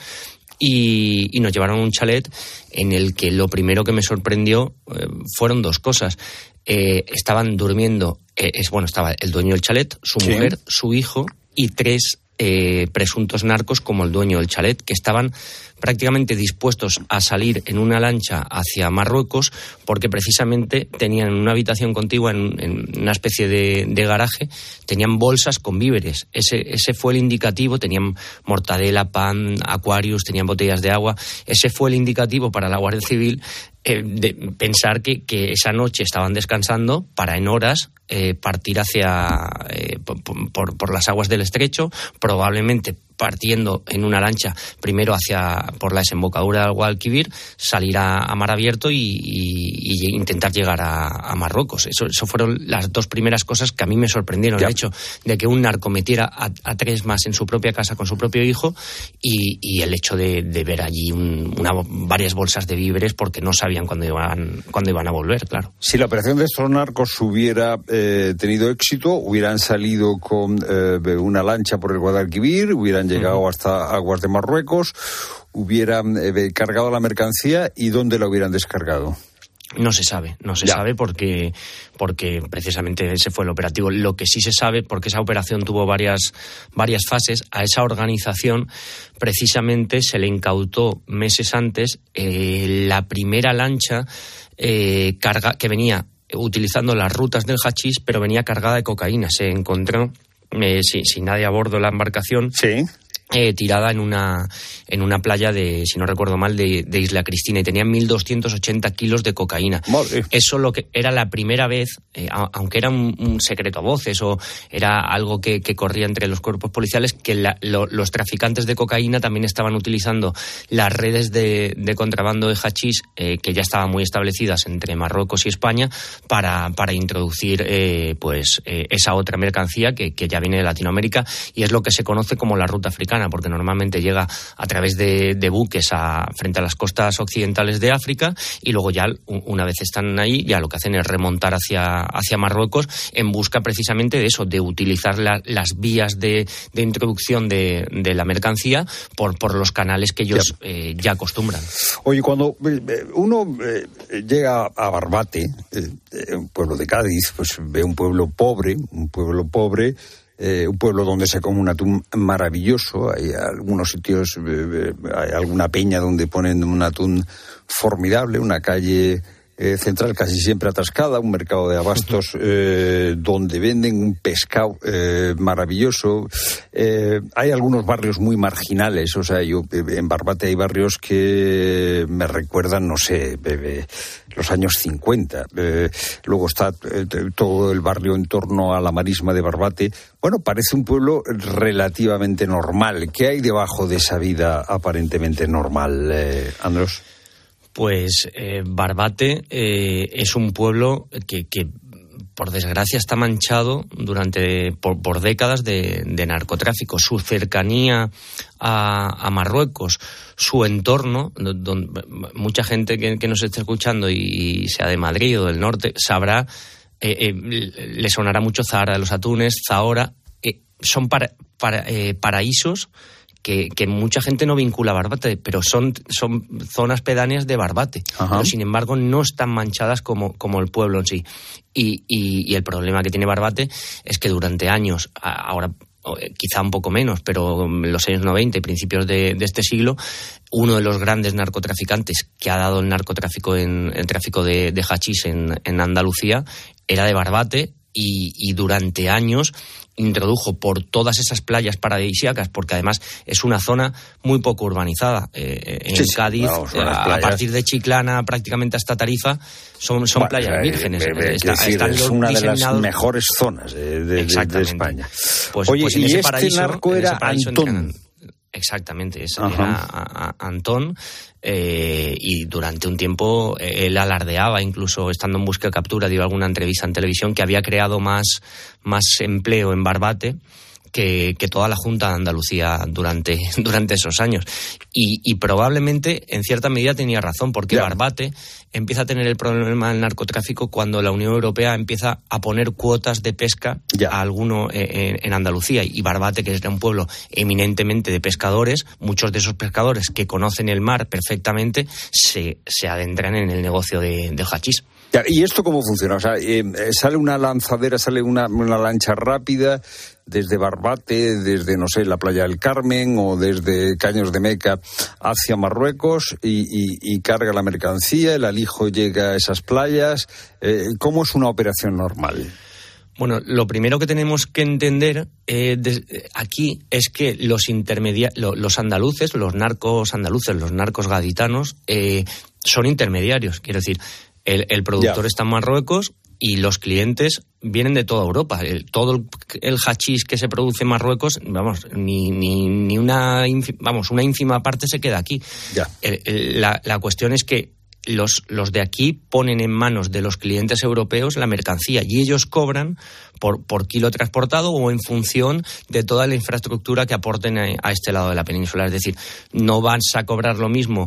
Y, y nos llevaron a un chalet en el que lo primero que me sorprendió eh, fueron dos cosas. Eh, estaban durmiendo, eh, es bueno, estaba el dueño del chalet, su ¿sí? mujer, su hijo y tres eh, presuntos narcos como el dueño del chalet, que estaban prácticamente dispuestos a salir en una lancha hacia Marruecos, porque precisamente tenían una habitación contigua en, en una especie de, de garaje, tenían bolsas con víveres. Ese, ese fue el indicativo, tenían mortadela, pan, Aquarius, tenían botellas de agua. Ese fue el indicativo para la Guardia Civil eh, de pensar que, que esa noche estaban descansando para en horas eh, partir hacia eh, por, por, por las aguas del estrecho, probablemente partiendo en una lancha primero hacia por la desembocadura del Guadalquivir, salir a, a mar abierto y, y, y intentar llegar a, a Marruecos. Eso, eso fueron las dos primeras cosas que a mí me sorprendieron. Ya. El hecho de que un narco metiera a, a tres más en su propia casa con su propio hijo, y, y el hecho de, de ver allí un, una, varias bolsas de víveres, porque no sabían cuándo iban, cuándo iban a volver, claro. Si la operación de estos narcos hubiera eh, tenido éxito, hubieran salido con eh, una lancha por el Guadalquivir, hubieran llegado hasta aguas de Marruecos, hubieran eh, cargado la mercancía, ¿y dónde la hubieran descargado? No se sabe, no se ya. sabe porque, porque precisamente ese fue el operativo. Lo que sí se sabe, porque esa operación tuvo varias, varias fases, a esa organización precisamente se le incautó meses antes eh, la primera lancha eh, carga, que venía utilizando las rutas del hachís, pero venía cargada de cocaína. Se encontró, eh, sin, sin nadie a bordo de la embarcación. Sí. Eh, tirada en una en una playa de, si no recuerdo mal, de, de Isla Cristina, y tenían mil doscientos ochenta kilos de cocaína. Madre. Eso lo que era la primera vez, eh, a, aunque era un, un secreto a voces o era algo que, que corría entre los cuerpos policiales, que la, lo, los traficantes de cocaína también estaban utilizando las redes de, de contrabando de hachís, eh, que ya estaban muy establecidas entre Marruecos y España, para, para introducir eh, pues eh, esa otra mercancía que, que ya viene de Latinoamérica, y es lo que se conoce como la ruta africana, porque normalmente llega a través de, de buques a, frente a las costas occidentales de África, y luego ya una vez están ahí, ya lo que hacen es remontar hacia, hacia Marruecos en busca precisamente de eso, de utilizar la, las vías de, de introducción de, de la mercancía por, por los canales que ellos ya, eh, ya acostumbran. Oye, cuando uno eh, llega a Barbate, eh, un pueblo de Cádiz, pues ve un pueblo pobre, un pueblo pobre, Eh, un pueblo donde se come un atún maravilloso. Hay algunos sitios, eh, hay alguna peña donde ponen un atún formidable, una calle eh, central casi siempre atascada, un mercado de abastos eh, donde venden un pescado eh, maravilloso. Eh, hay algunos barrios muy marginales, o sea, yo en Barbate hay barrios que me recuerdan, no sé, bebé, los años cincuenta. Eh, luego está eh, todo el barrio en torno a la marisma de Barbate. Bueno, parece un pueblo relativamente normal. ¿Qué hay debajo de esa vida aparentemente normal, eh, Andros? Pues eh, Barbate eh, es un pueblo que, que, por desgracia, está manchado durante por, por décadas de, de narcotráfico. Su cercanía a, a Marruecos, su entorno, donde mucha gente que, que nos esté escuchando y, y sea de Madrid o del norte sabrá, eh, eh, le sonará mucho Zahara de los Atunes, Zahora, eh, son para, para, eh, paraísos Que, que mucha gente no vincula a Barbate, pero son, son zonas pedáneas de Barbate. Pero, sin embargo, no están manchadas como, como el pueblo en sí. Y, y, y el problema que tiene Barbate es que durante años, ahora quizá un poco menos, pero en los años noventa y principios de, de este siglo, uno de los grandes narcotraficantes que ha dado el narcotráfico en el tráfico de, de hachís en, en Andalucía era de Barbate, y, y durante años introdujo por todas esas playas paradisíacas, porque además es una zona muy poco urbanizada. Eh, en sí, Cádiz, vamos, a, a partir de Chiclana prácticamente hasta Tarifa, son, son bueno, playas eh, vírgenes. Eh, eh, Está, decir, están es una de las mejores zonas de, de, de España. Pues, Oye, pues y ese este paraíso, narco era Antón. Exactamente, ese era a, a, Antón, eh, y durante un tiempo eh, él alardeaba, incluso estando en busca de captura, dio alguna entrevista en televisión, que había creado más, más empleo en Barbate que, que toda la Junta de Andalucía durante, durante esos años. Y, y probablemente, en cierta medida, tenía razón, porque yeah. Barbate empieza a tener el problema del narcotráfico cuando la Unión Europea empieza a poner cuotas de pesca yeah. a alguno en, en Andalucía. Y Barbate, que es un pueblo eminentemente de pescadores, muchos de esos pescadores que conocen el mar perfectamente se, se adentran en el negocio de, de hachís. ¿Y esto cómo funciona? O sea, eh, sale una lanzadera, sale una, una lancha rápida desde Barbate, desde, no sé, la playa del Carmen o desde Caños de Meca hacia Marruecos y, y, y carga la mercancía, el alijo llega a esas playas. Eh, ¿Cómo es una operación normal? Bueno, lo primero que tenemos que entender eh, de, aquí es que los intermedia- lo, los andaluces, los narcos andaluces, los narcos gaditanos, eh, son intermediarios. Quiero decir, el, el productor yeah. está en Marruecos y los clientes vienen de toda Europa. El, todo el, el hachís que se produce en Marruecos, vamos, ni, ni, ni una, vamos, una ínfima parte se queda aquí. Yeah. El, el, la, la cuestión es que Los, los de aquí ponen en manos de los clientes europeos la mercancía y ellos cobran por, por kilo transportado o en función de toda la infraestructura que aporten a, a este lado de la península. Es decir, no vas a cobrar lo mismo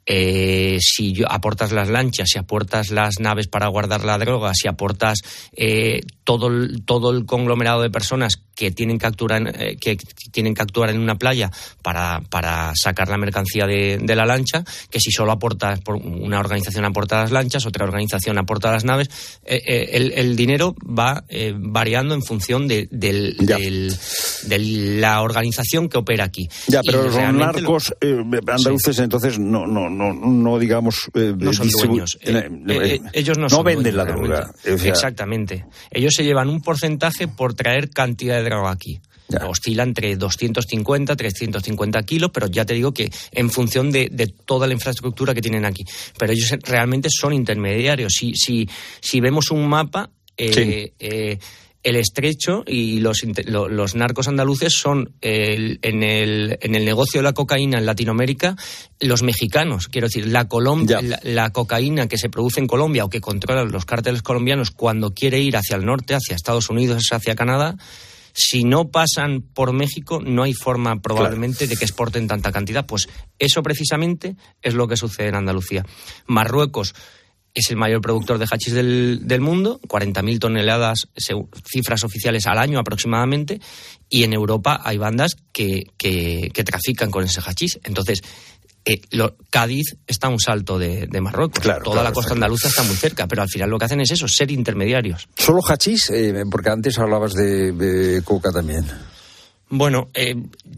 eh, si yo, aportas las lanchas, si aportas las naves para guardar la droga, si aportas eh, todo, el, todo el conglomerado de personas que tienen que actuar, eh, que tienen que actuar en una playa para, para sacar la mercancía de, de la lancha, que si solo aportas, por una organización aporta las lanchas, otra organización aporta las naves, eh, eh, el, el dinero va eh, variando en función de, del, del, de la organización que opera aquí. Ya, pero los narcos lo... eh, andaluces sí. entonces no, no, no, no digamos... Eh, no son distribu- dueños. Eh, eh, eh, ellos no, no son venden dueños, la droga. O sea... Exactamente. Ellos se llevan un porcentaje por traer cantidad de droga aquí. Ya. Oscila entre doscientos cincuenta, trescientos cincuenta kilos, pero ya te digo que en función de, de toda la infraestructura que tienen aquí. Pero ellos realmente son intermediarios. Si, si, si vemos un mapa, eh, sí. eh, el estrecho y los, los narcos andaluces son el, en, el, en el negocio de la cocaína en Latinoamérica los mexicanos. Quiero decir, la, Colombia, la, la cocaína que se produce en Colombia o que controlan los cárteles colombianos cuando quiere ir hacia el norte, hacia Estados Unidos, hacia Canadá, si no pasan por México no hay forma probablemente claro. de que exporten tanta cantidad. Pues eso precisamente es lo que sucede en Andalucía. Marruecos es el mayor productor de hachís del, del mundo, cuarenta mil toneladas, cifras oficiales al año aproximadamente, y en Europa hay bandas que, que, que trafican con ese hachís. Entonces, eh, lo, Cádiz está a un salto de, de Marruecos. Claro, Toda claro, la costa andaluza está muy cerca, pero al final lo que hacen es eso, ser intermediarios. ¿Solo hachís? Eh, porque antes hablabas de, de coca también. Bueno, eh,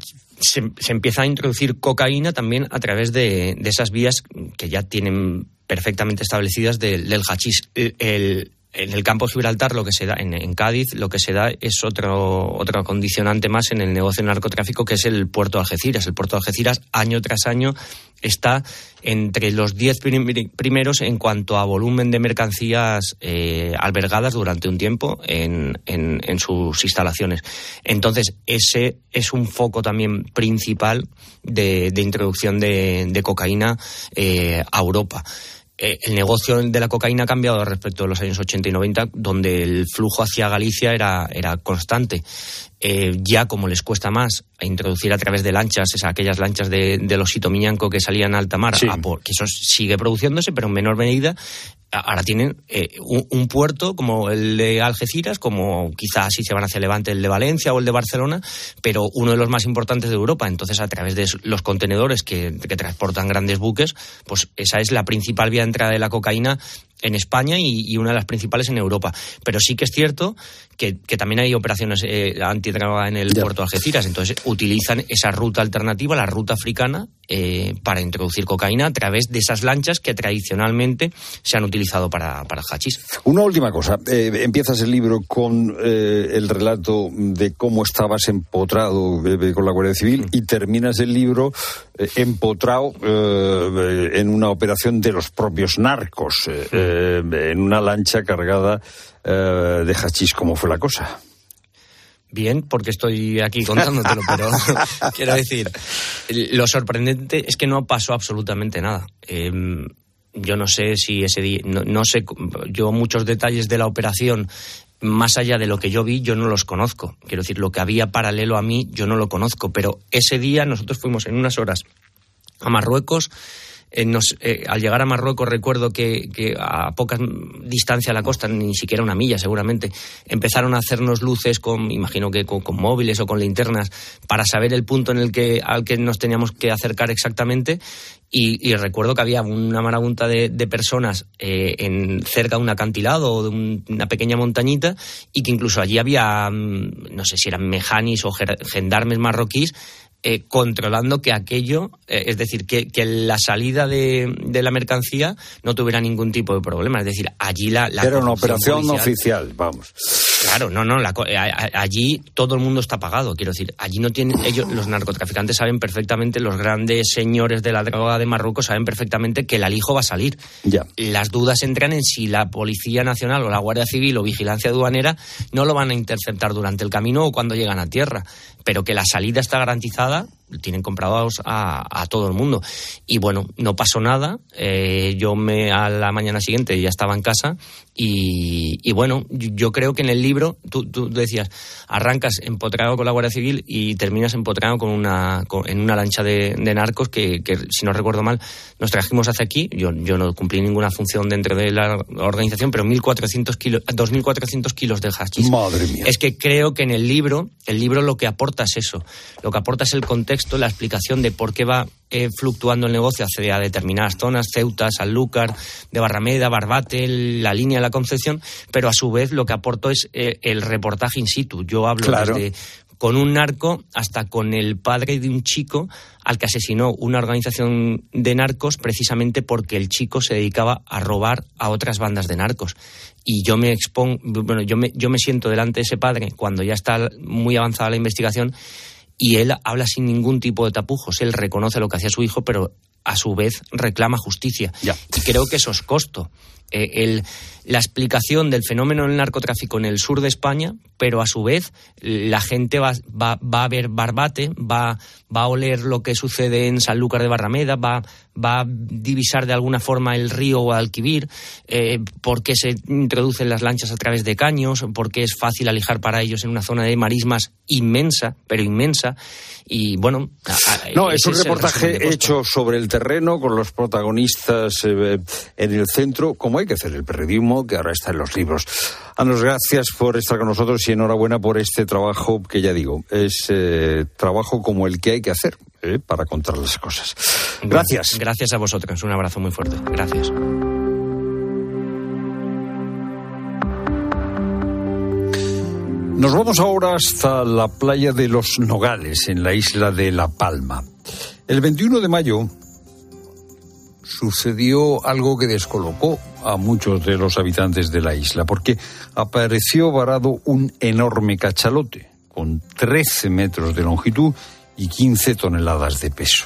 se, se empieza a introducir cocaína también a través de, de esas vías que ya tienen perfectamente establecidas del, del hachís. El, el, en el campo de Gibraltar, lo que se da, en, en Cádiz, lo que se da es otro, otro condicionante más en el negocio del narcotráfico, que es el puerto de Algeciras. El puerto de Algeciras, año tras año, está entre los diez primeros en cuanto a volumen de mercancías eh, albergadas durante un tiempo en, en, en sus instalaciones. Entonces, ese es un foco también principal de, de introducción de, de cocaína eh, a Europa. Eh, el negocio de la cocaína ha cambiado respecto a los años ochenta y noventa, donde el flujo hacia Galicia era, era constante. Eh, ya como les cuesta más a introducir a través de lanchas, esas, aquellas lanchas de, de los Sitomiñanco que salían a alta mar, sí. a, que eso sigue produciéndose, pero en menor medida. Ahora tienen eh, un, un puerto como el de Algeciras, como quizás si se van hacia Levante el de Valencia o el de Barcelona, pero uno de los más importantes de Europa. Entonces, a través de los contenedores que, que transportan grandes buques, pues esa es la principal vía de entrada de la cocaína en España y, y una de las principales en Europa. Pero sí que es cierto que, que también hay operaciones eh, antidroga en el ya. puerto de Algeciras. Entonces utilizan esa ruta alternativa, la ruta africana, eh, para introducir cocaína a través de esas lanchas que tradicionalmente se han utilizado para, para el hachís. Una última cosa. Eh, empiezas el libro con eh, el relato de cómo estabas empotrado eh, con la Guardia Civil mm. y terminas el libro eh, empotrado eh, en una operación de los propios narcos. Eh, eh, en una lancha cargada eh, de hachís. ¿Cómo fue la cosa? Bien, porque estoy aquí contándotelo, pero quiero decir, lo sorprendente es que no pasó absolutamente nada. Eh, yo no sé si ese día, no, no sé, yo muchos detalles de la operación, más allá de lo que yo vi, yo no los conozco. Quiero decir, lo que había paralelo a mí, yo no lo conozco, pero ese día nosotros fuimos en unas horas a Marruecos. Eh, nos, eh, al llegar a Marruecos recuerdo que, que a poca distancia a la costa, ni siquiera una milla seguramente, empezaron a hacernos luces con, imagino que con, con móviles o con linternas para saber el punto en el que al que nos teníamos que acercar exactamente. Y, y recuerdo que había una marabunta de, de personas eh, en cerca de un acantilado o de un, una pequeña montañita, y que incluso allí había, no sé si eran mejanis o gendarmes marroquíes, Eh, controlando que aquello, eh, es decir, que, que la salida de, de la mercancía no tuviera ningún tipo de problema. Es decir, allí la... la Era una operación policial, oficial, vamos. Claro, no, no, la, a, a, allí todo el mundo está pagado, quiero decir, allí no tienen, ellos, los narcotraficantes saben perfectamente, los grandes señores de la droga de Marruecos saben perfectamente que el alijo va a salir. Ya. Las dudas entran en si la Policía Nacional o la Guardia Civil o Vigilancia Aduanera no lo van a interceptar durante el camino o cuando llegan a tierra, pero que la salida está garantizada, tienen comprados a, a todo el mundo. Y bueno, no pasó nada, eh, yo me a la mañana siguiente ya estaba en casa y, y bueno, yo creo que en el libro, tú, tú decías, arrancas empotrado con la Guardia Civil y terminas empotrado con una, con, en una lancha de, de narcos que, que, si no recuerdo mal, nos trajimos hacia aquí. Yo, yo no cumplí ninguna función dentro de la organización, pero mil cuatrocientos kilos, dos mil cuatrocientos kilos de hachís. Madre mía. Es que creo que en el libro, el libro lo que aporta es eso, lo que aporta es el contexto, la explicación de por qué va eh, fluctuando el negocio hacia determinadas zonas, Ceuta, Sanlúcar, de Barrameda, Barbate, la línea de la Concepción, pero a su vez lo que aporto es eh, el reportaje in situ. Yo hablo claro. desde con un narco hasta con el padre de un chico al que asesinó una organización de narcos precisamente porque el chico se dedicaba a robar a otras bandas de narcos. Y yo me expongo, bueno, yo me, yo me siento delante de ese padre cuando ya está muy avanzada la investigación y él habla sin ningún tipo de tapujos. Él reconoce lo que hacía su hijo, pero a su vez reclama justicia. Ya. Y creo que eso es costo. Eh, el, la explicación del fenómeno del narcotráfico en el sur de España, pero a su vez la gente va, va, va a ver Barbate, va, va a oler lo que sucede en Sanlúcar de Barrameda, va, va a divisar de alguna forma el río Guadalquivir, eh, por qué se introducen las lanchas a través de caños, por qué es fácil alijar para ellos en una zona de marismas inmensa, pero inmensa. Y bueno... No, es un reportaje hecho sobre el terreno, con los protagonistas eh, en el centro, como hay que hacer el periodismo, que ahora está en los libros. Anos, gracias por estar con nosotros y enhorabuena por este trabajo que, ya digo, es eh, trabajo como el que hay que hacer eh, para contar las cosas. Gracias. Gracias a vosotros, un abrazo muy fuerte. Gracias. Nos vamos ahora hasta la playa de Los Nogales, en la isla de La Palma. El veintiuno de mayo sucedió algo que descolocó a muchos de los habitantes de la isla, porque apareció varado un enorme cachalote con trece metros de longitud y quince toneladas de peso.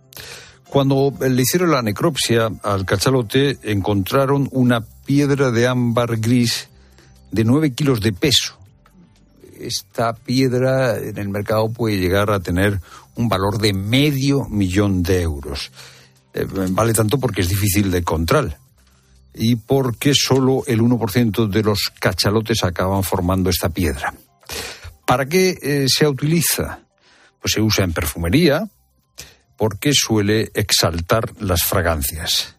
Cuando le hicieron la necropsia al cachalote, encontraron una piedra de ámbar gris de nueve kilos de peso. Esta piedra en el mercado puede llegar a tener un valor de medio millón de euros. Eh, vale tanto porque es difícil de encontrar y porque solo el uno por ciento de los cachalotes acaban formando esta piedra. ¿Para qué eh, se utiliza? Pues se usa en perfumería porque suele exaltar las fragancias.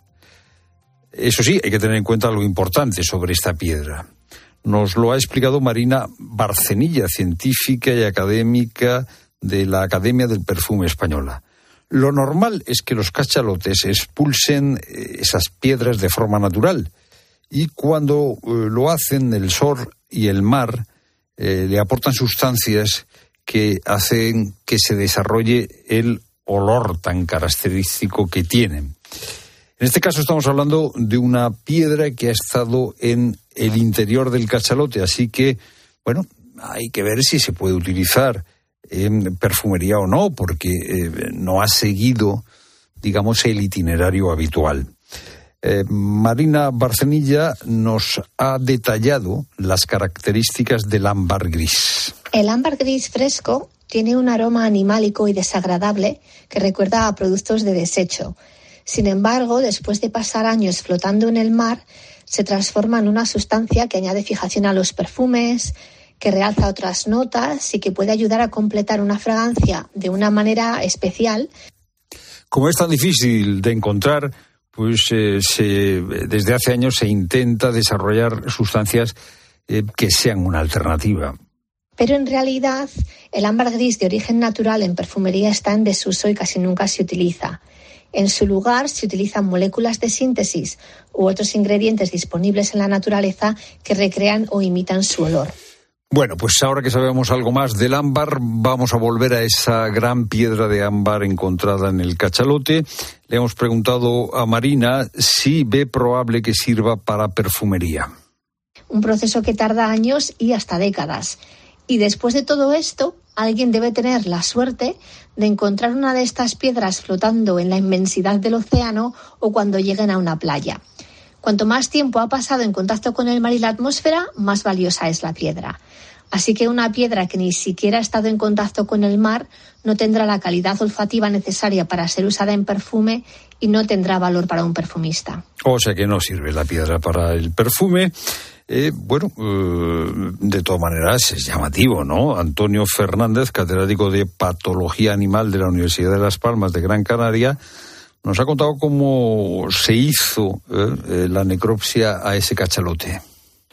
Eso sí, hay que tener en cuenta algo importante sobre esta piedra. Nos lo ha explicado Marina Barcenilla, científica y académica de la Academia del Perfume Española. Lo normal es que los cachalotes expulsen esas piedras de forma natural y cuando eh, lo hacen el sol y el mar eh, le aportan sustancias que hacen que se desarrolle el olor tan característico que tienen. En este caso estamos hablando de una piedra que ha estado en el interior del cachalote, así que, bueno, hay que ver si se puede utilizar en perfumería o no, porque eh, no ha seguido, digamos, el itinerario habitual. Eh, Marina Barcenilla nos ha detallado las características del ámbar gris. El ámbar gris fresco tiene un aroma animálico y desagradable que recuerda a productos de desecho. Sin embargo, después de pasar años flotando en el mar, se transforma en una sustancia que añade fijación a los perfumes, que realza otras notas y que puede ayudar a completar una fragancia de una manera especial. Como es tan difícil de encontrar, pues eh, se, desde hace años se intenta desarrollar sustancias eh, que sean una alternativa. Pero en realidad, el ámbar gris de origen natural en perfumería está en desuso y casi nunca se utiliza. En su lugar se utilizan moléculas de síntesis u otros ingredientes disponibles en la naturaleza que recrean o imitan su olor. Bueno, pues ahora que sabemos algo más del ámbar, vamos a volver a esa gran piedra de ámbar encontrada en el cachalote. Le hemos preguntado a Marina si ve probable que sirva para perfumería. Un proceso que tarda años y hasta décadas. Y después de todo esto, alguien debe tener la suerte de encontrar una de estas piedras flotando en la inmensidad del océano o cuando lleguen a una playa. Cuanto más tiempo ha pasado en contacto con el mar y la atmósfera, más valiosa es la piedra. Así que una piedra que ni siquiera ha estado en contacto con el mar no tendrá la calidad olfativa necesaria para ser usada en perfume y no tendrá valor para un perfumista. O sea que no sirve la piedra para el perfume. Eh, bueno, eh, de todas maneras es llamativo, ¿no? Antonio Fernández, catedrático de Patología Animal de la Universidad de Las Palmas de Gran Canaria, nos ha contado cómo se hizo eh, la necropsia a ese cachalote.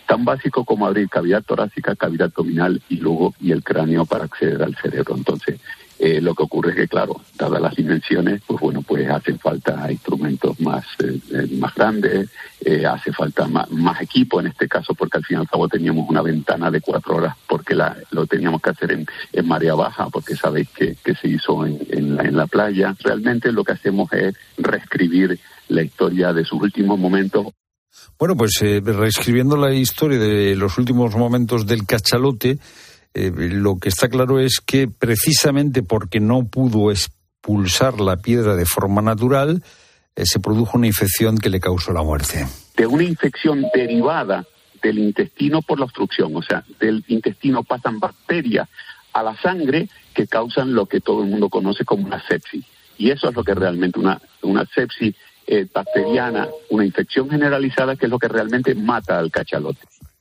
tan básico como abrir cavidad torácica, cavidad abdominal y luego y el cráneo para acceder al cerebro. Entonces, eh, lo que ocurre es que, claro, dadas las dimensiones, pues bueno, pues hacen falta instrumentos más eh, más grandes, eh, hace falta más, más equipo en este caso, porque al fin y al cabo teníamos una ventana de cuatro horas, porque la, lo teníamos que hacer en, en marea baja, porque sabéis que, que se hizo en, en, la, en la playa. Realmente lo que hacemos es reescribir la historia de sus últimos momentos. Bueno, pues eh, reescribiendo la historia de los últimos momentos del cachalote, eh, lo que está claro es que precisamente porque no pudo expulsar la piedra de forma natural, eh, se produjo una infección que le causó la muerte. De una infección derivada del intestino por la obstrucción, o sea, del intestino pasan bacterias a la sangre que causan lo que todo el mundo conoce como una sepsis. Y eso es lo que realmente una, una sepsis eh, bacteriana, una infección generalizada, que es lo que realmente mata al cachalote.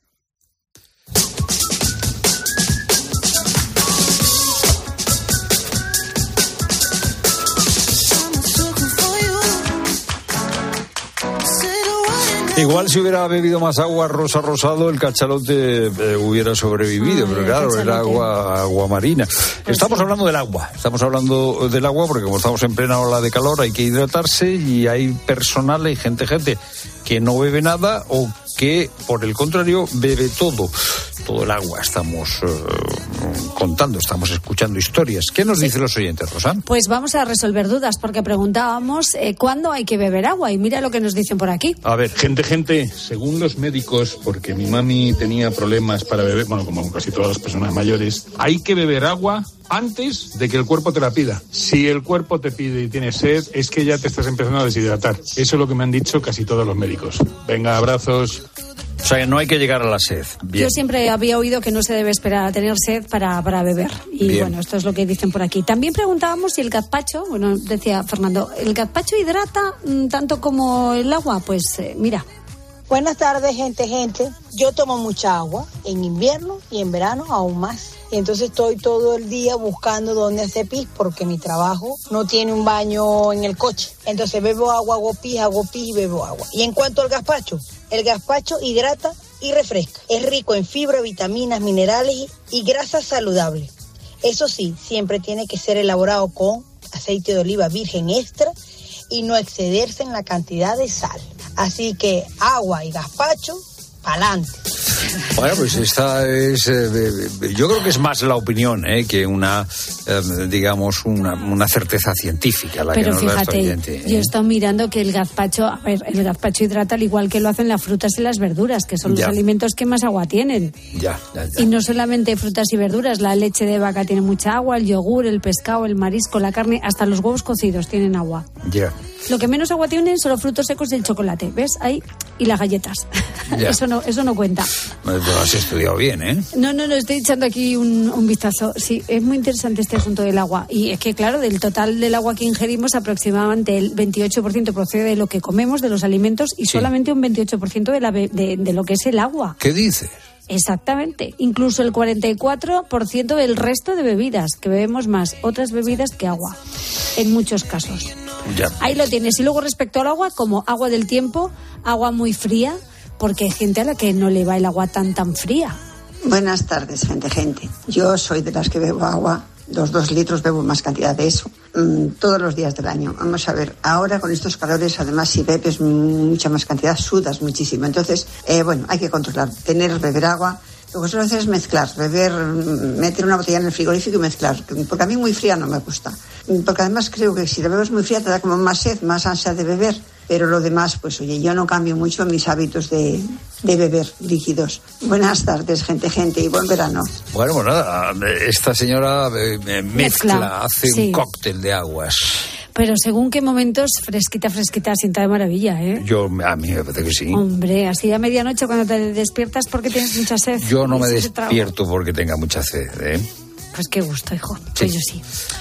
Igual si hubiera bebido más agua rosa rosado, el cachalote eh, hubiera sobrevivido, ah, pero claro, cachalote. Era agua, agua marina. Pues estamos sí. hablando del agua, estamos hablando del agua porque como estamos en plena ola de calor hay que hidratarse y hay personal, hay gente, gente que no bebe nada o que, por el contrario, bebe todo. Todo el agua estamos eh, contando, estamos escuchando historias. ¿Qué nos sí. dicen los oyentes, Rosa? Pues vamos a resolver dudas, porque preguntábamos eh, ¿cuándo hay que beber agua? Y mira lo que nos dicen por aquí. A ver, gente, gente, según los médicos, porque mi mami tenía problemas para beber, bueno, como casi todas las personas mayores, hay que beber agua antes de que el cuerpo te la pida. Si el cuerpo te pide y tienes sed, es que ya te estás empezando a deshidratar. Eso es lo que me han dicho casi todos los médicos. Venga, abrazos. O sea, no hay que llegar a la sed. Bien. Yo siempre había oído que no se debe esperar a tener sed para, para beber. Y Bien. bueno, esto es lo que dicen por aquí. También preguntábamos si el gazpacho, bueno, decía Fernando, ¿el gazpacho hidrata tanto como el agua? Pues eh, mira. Buenas tardes, gente, gente. Yo tomo mucha agua en invierno y en verano aún más. Y entonces estoy todo el día buscando dónde hacer pis porque mi trabajo no tiene un baño en el coche. Entonces bebo agua, hago pis, hago pis y bebo agua. Y en cuanto al gazpacho, el gazpacho hidrata y refresca. Es rico en fibra, vitaminas, minerales y grasas saludables. Eso sí, siempre tiene que ser elaborado con aceite de oliva virgen extra y no excederse en la cantidad de sal. Así que agua y gazpacho, pa'lante. Bueno, pues esta es, eh, yo creo que es más la opinión eh, que una, eh, digamos, una, una certeza científica la Pero que nos fíjate, da este oyente, ¿eh? Yo he estado mirando que el gazpacho, a ver, el gazpacho hidrata al igual que lo hacen las frutas y las verduras, que son ya. los alimentos que más agua tienen. Ya, ya, ya. Y no solamente frutas y verduras, la leche de vaca tiene mucha agua, el yogur, el pescado, el marisco, la carne, hasta los huevos cocidos tienen agua. Ya. Lo que menos agua tienen son los frutos secos y el chocolate, ¿ves? Ahí, y las galletas. Eso no, eso no cuenta. Lo has estudiado bien, ¿eh? No, no, no, estoy echando aquí un, un vistazo. Sí, es muy interesante este asunto del agua. Y es que, claro, del total del agua que ingerimos, aproximadamente el veintiocho por ciento procede de lo que comemos, de los alimentos, y sí. solamente un veintiocho por ciento de, la, de, de lo que es el agua. ¿Qué dices? Exactamente. Incluso el cuarenta y cuatro por ciento del resto de bebidas, que bebemos más otras bebidas que agua, en muchos casos. Ya. Ahí lo tienes. Y luego respecto al agua, como agua del tiempo, agua muy fría, porque hay gente a la que no le va el agua tan tan fría. Buenas tardes, gente, gente. Yo soy de las que bebo agua, los dos litros bebo más cantidad de eso, mmm, todos los días del año. Vamos a ver, ahora con estos calores, además si bebes mucha más cantidad, sudas muchísimo. Entonces, eh, bueno, hay que controlar, tener, beber agua. Lo que suelo hacer es mezclar, beber, meter una botella en el frigorífico y mezclar, porque a mí muy fría no me gusta. Porque además creo que si la bebes muy fría te da como más sed, más ansia de beber. Pero lo demás, pues oye, yo no cambio mucho mis hábitos de, de beber líquidos. Buenas tardes, gente, gente, y buen verano. Bueno, pues nada, esta señora eh, mezcla, mezcla, hace sí. un cóctel de aguas. Pero según qué momentos, fresquita, fresquita, sienta de maravilla, ¿eh? Yo, a mí me parece que sí. Hombre, así a medianoche cuando te despiertas porque tienes mucha sed. Yo no me despierto porque tenga mucha sed, ¿eh? Pues qué gusto, hijo. Sí. Pues yo sí.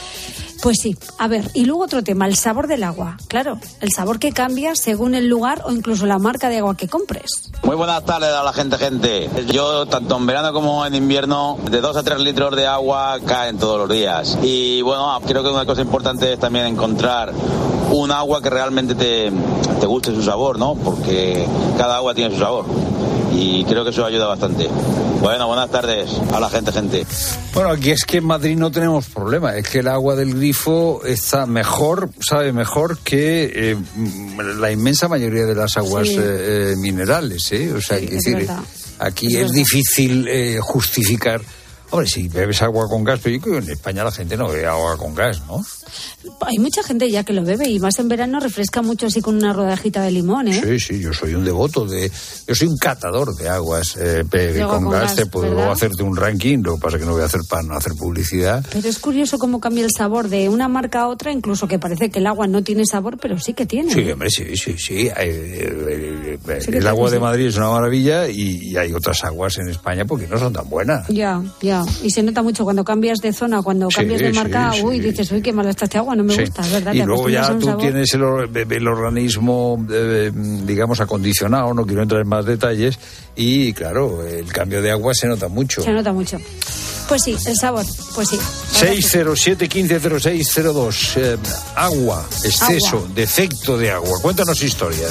Pues sí, a ver, y luego otro tema, el sabor del agua. Claro, el sabor que cambia según el lugar o incluso la marca de agua que compres. Muy buenas tardes a la gente, gente. Yo, tanto en verano como en invierno, de dos a tres litros de agua caen todos los días. Y bueno, creo que una cosa importante es también encontrar un agua que realmente te, te guste su sabor, ¿no? Porque cada agua tiene su sabor. y creo que eso ayuda bastante. Bueno, buenas tardes a la gente, gente. Bueno, aquí es que en Madrid no tenemos problema, es que el agua del grifo está mejor, sabe mejor que eh, la inmensa mayoría de las aguas sí. eh, eh, minerales, ¿eh? O sea, sí, que decir, verdad. aquí es, es difícil eh, justificar. Hombre, si bebes agua con gas, pero yo creo que en España la gente no bebe agua con gas, ¿no? Hay mucha gente ya que lo bebe y más en verano refresca mucho así con una rodajita de limón, ¿eh? Sí, sí, yo soy un devoto de... Yo soy un catador de aguas eh, de agua con, con gas, gas. Te puedo ¿verdad? hacerte un ranking, lo que pasa es que no voy a hacer para no hacer publicidad. Pero es curioso cómo cambia el sabor de una marca a otra, incluso que parece que el agua no tiene sabor, pero sí que tiene. Sí, ¿eh? hombre, sí, sí, sí. El, el, el, sí el agua de Madrid es una maravilla y, y hay otras aguas en España porque no son tan buenas. Ya, ya. Y se nota mucho cuando cambias de zona, cuando sí, cambias de marca, sí, uy, sí. dices, uy, qué mala está este agua, no me sí. gusta, ¿verdad? Y luego ya tú sabor. tienes el, el organismo, eh, digamos, acondicionado, no quiero entrar en más detalles, y claro, el cambio de agua se nota mucho. Se nota mucho. Pues sí, el sabor, pues sí. seis cero siete, quince cero seis cero dos. Eh, agua, exceso, agua. defecto de agua. Cuéntanos historias.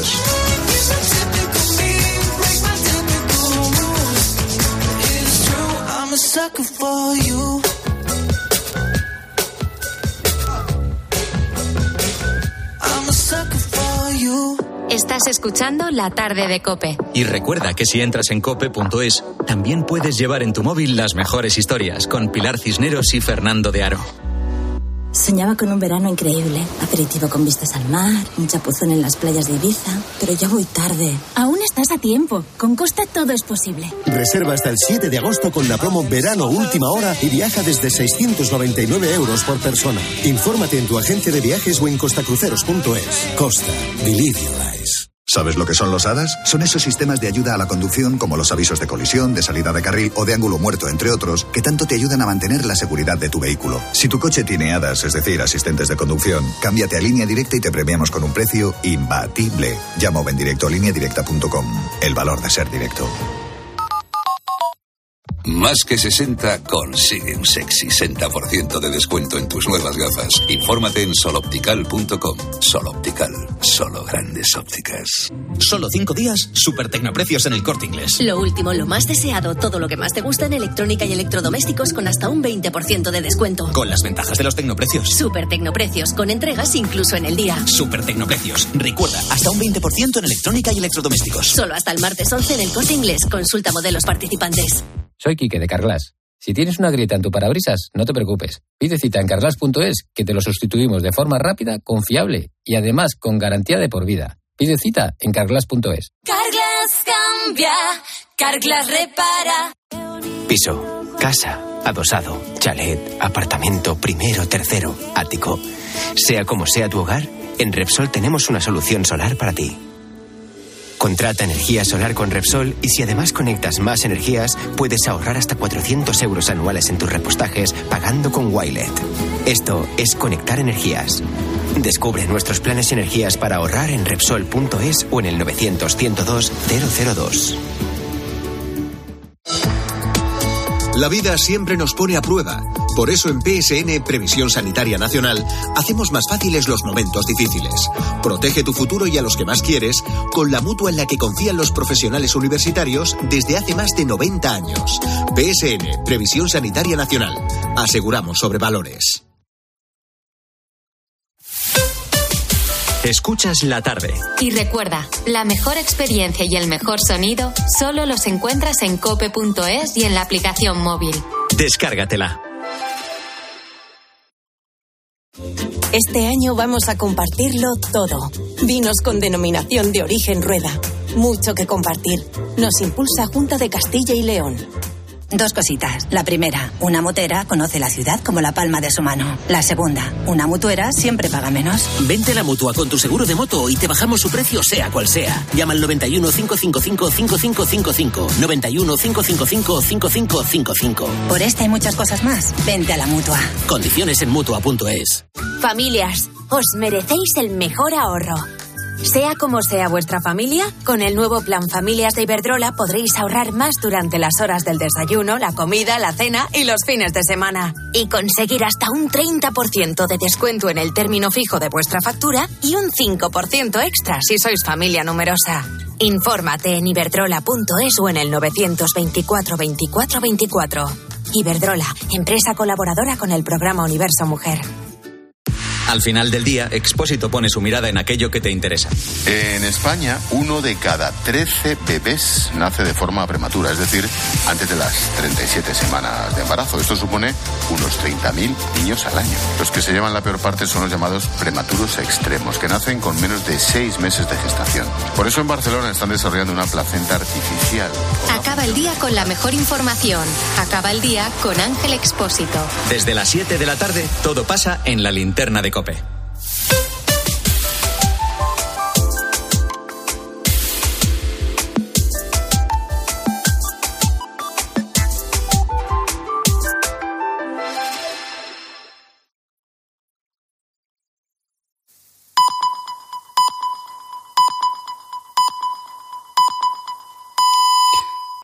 Estás escuchando La Tarde de COPE. Y recuerda que si entras en cope punto es, también puedes llevar en tu móvil las mejores historias con Pilar Cisneros y Fernando de Aro. Soñaba con un verano increíble, aperitivo con vistas al mar, un chapuzón en las playas de Ibiza, pero ya voy tarde. Aún estás a tiempo, con Costa todo es posible. Reserva hasta el siete de agosto con la promo Verano Última Hora y viaja desde seiscientos noventa y nueve euros por persona. Infórmate en tu agencia de viajes o en costacruceros punto es. Costa, believe your eyes. ¿Sabes lo que son los A D A S? Son esos sistemas de ayuda a la conducción como los avisos de colisión, de salida de carril o de ángulo muerto, entre otros, que tanto te ayudan a mantener la seguridad de tu vehículo. Si tu coche tiene A D A S, es decir, asistentes de conducción, cámbiate a Línea Directa y te premiamos con un precio imbatible. Llama o ven directo a línea directa punto com. El valor de ser directo. Más que sesenta consigue un sexy sesenta por ciento de descuento en tus nuevas gafas. Infórmate en sol optical punto com. Sol Optical, solo grandes ópticas. Solo cinco días, super tecnoprecios en El Corte Inglés. Lo último, lo más deseado, todo lo que más te gusta en electrónica y electrodomésticos con hasta un veinte por ciento de descuento. Con las ventajas de los tecnoprecios. Super tecnoprecios, con entregas incluso en el día. Super tecnoprecios. Recuerda, hasta un veinte por ciento en electrónica y electrodomésticos. Solo hasta el martes once en El Corte Inglés. Consulta modelos participantes. Soy Quique de Carglass. Si tienes una grieta en tu parabrisas, no te preocupes. Pide cita en carglass punto es, que te lo sustituimos de forma rápida, confiable y además con garantía de por vida. Pide cita en carglass punto es. Carglass cambia, Carglass repara. Piso, casa, adosado, chalet, apartamento, primero, tercero, ático. Sea como sea tu hogar, en Repsol tenemos una solución solar para ti. Contrata energía solar con Repsol y si además conectas más energías, puedes ahorrar hasta cuatrocientos euros anuales en tus repostajes pagando con Wilet. Esto es conectar energías. Descubre nuestros planes y energías para ahorrar en Repsol punto es o en el novecientos, ciento dos, cero cero dos. La vida siempre nos pone a prueba. Por eso en P S N, Previsión Sanitaria Nacional, hacemos más fáciles los momentos difíciles. Protege tu futuro y a los que más quieres con la mutua en la que confían los profesionales universitarios desde hace más de noventa años. P S N, Previsión Sanitaria Nacional. Aseguramos sobre valores. Escuchas La Tarde. Y recuerda, la mejor experiencia y el mejor sonido solo los encuentras en cope punto es y en la aplicación móvil. Descárgatela. Este año vamos a compartirlo todo. Vinos con denominación de origen Rueda. Mucho que compartir. Nos impulsa Junta de Castilla y León. Dos cositas. La primera, una motera conoce la ciudad como la palma de su mano. La segunda, una mutuera siempre paga menos. Vente a la Mutua con tu seguro de moto y te bajamos su precio sea cual sea. Llama al noventa y uno, cinco cinco cinco, cinco cinco cinco cinco. noventa y uno, cinco cinco cinco, cinco cinco cinco cinco. Por esta y muchas cosas más, vente a la Mutua. Condiciones en mutua punto es. Familias, os merecéis el mejor ahorro. Sea como sea vuestra familia, con el nuevo plan Familias de Iberdrola podréis ahorrar más durante las horas del desayuno, la comida, la cena y los fines de semana. Y conseguir hasta un treinta por ciento de descuento en el término fijo de vuestra factura y un cinco por ciento extra si sois familia numerosa. Infórmate en iberdrola punto es o en el novecientos veinticuatro veinticuatro veinticuatro. Iberdrola, empresa colaboradora con el programa Universo Mujer. Al final del día, Expósito pone su mirada en aquello que te interesa. En España, uno de cada trece bebés nace de forma prematura, es decir, antes de las treinta y siete semanas de embarazo. Esto supone unos treinta mil niños al año. Los que se llevan la peor parte son los llamados prematuros extremos, que nacen con menos de seis meses de gestación. Por eso en Barcelona están desarrollando una placenta artificial. Acaba el día con la mejor información. Acaba el día con Ángel Expósito. Desde las siete de la tarde, todo pasa en la linterna de COPE.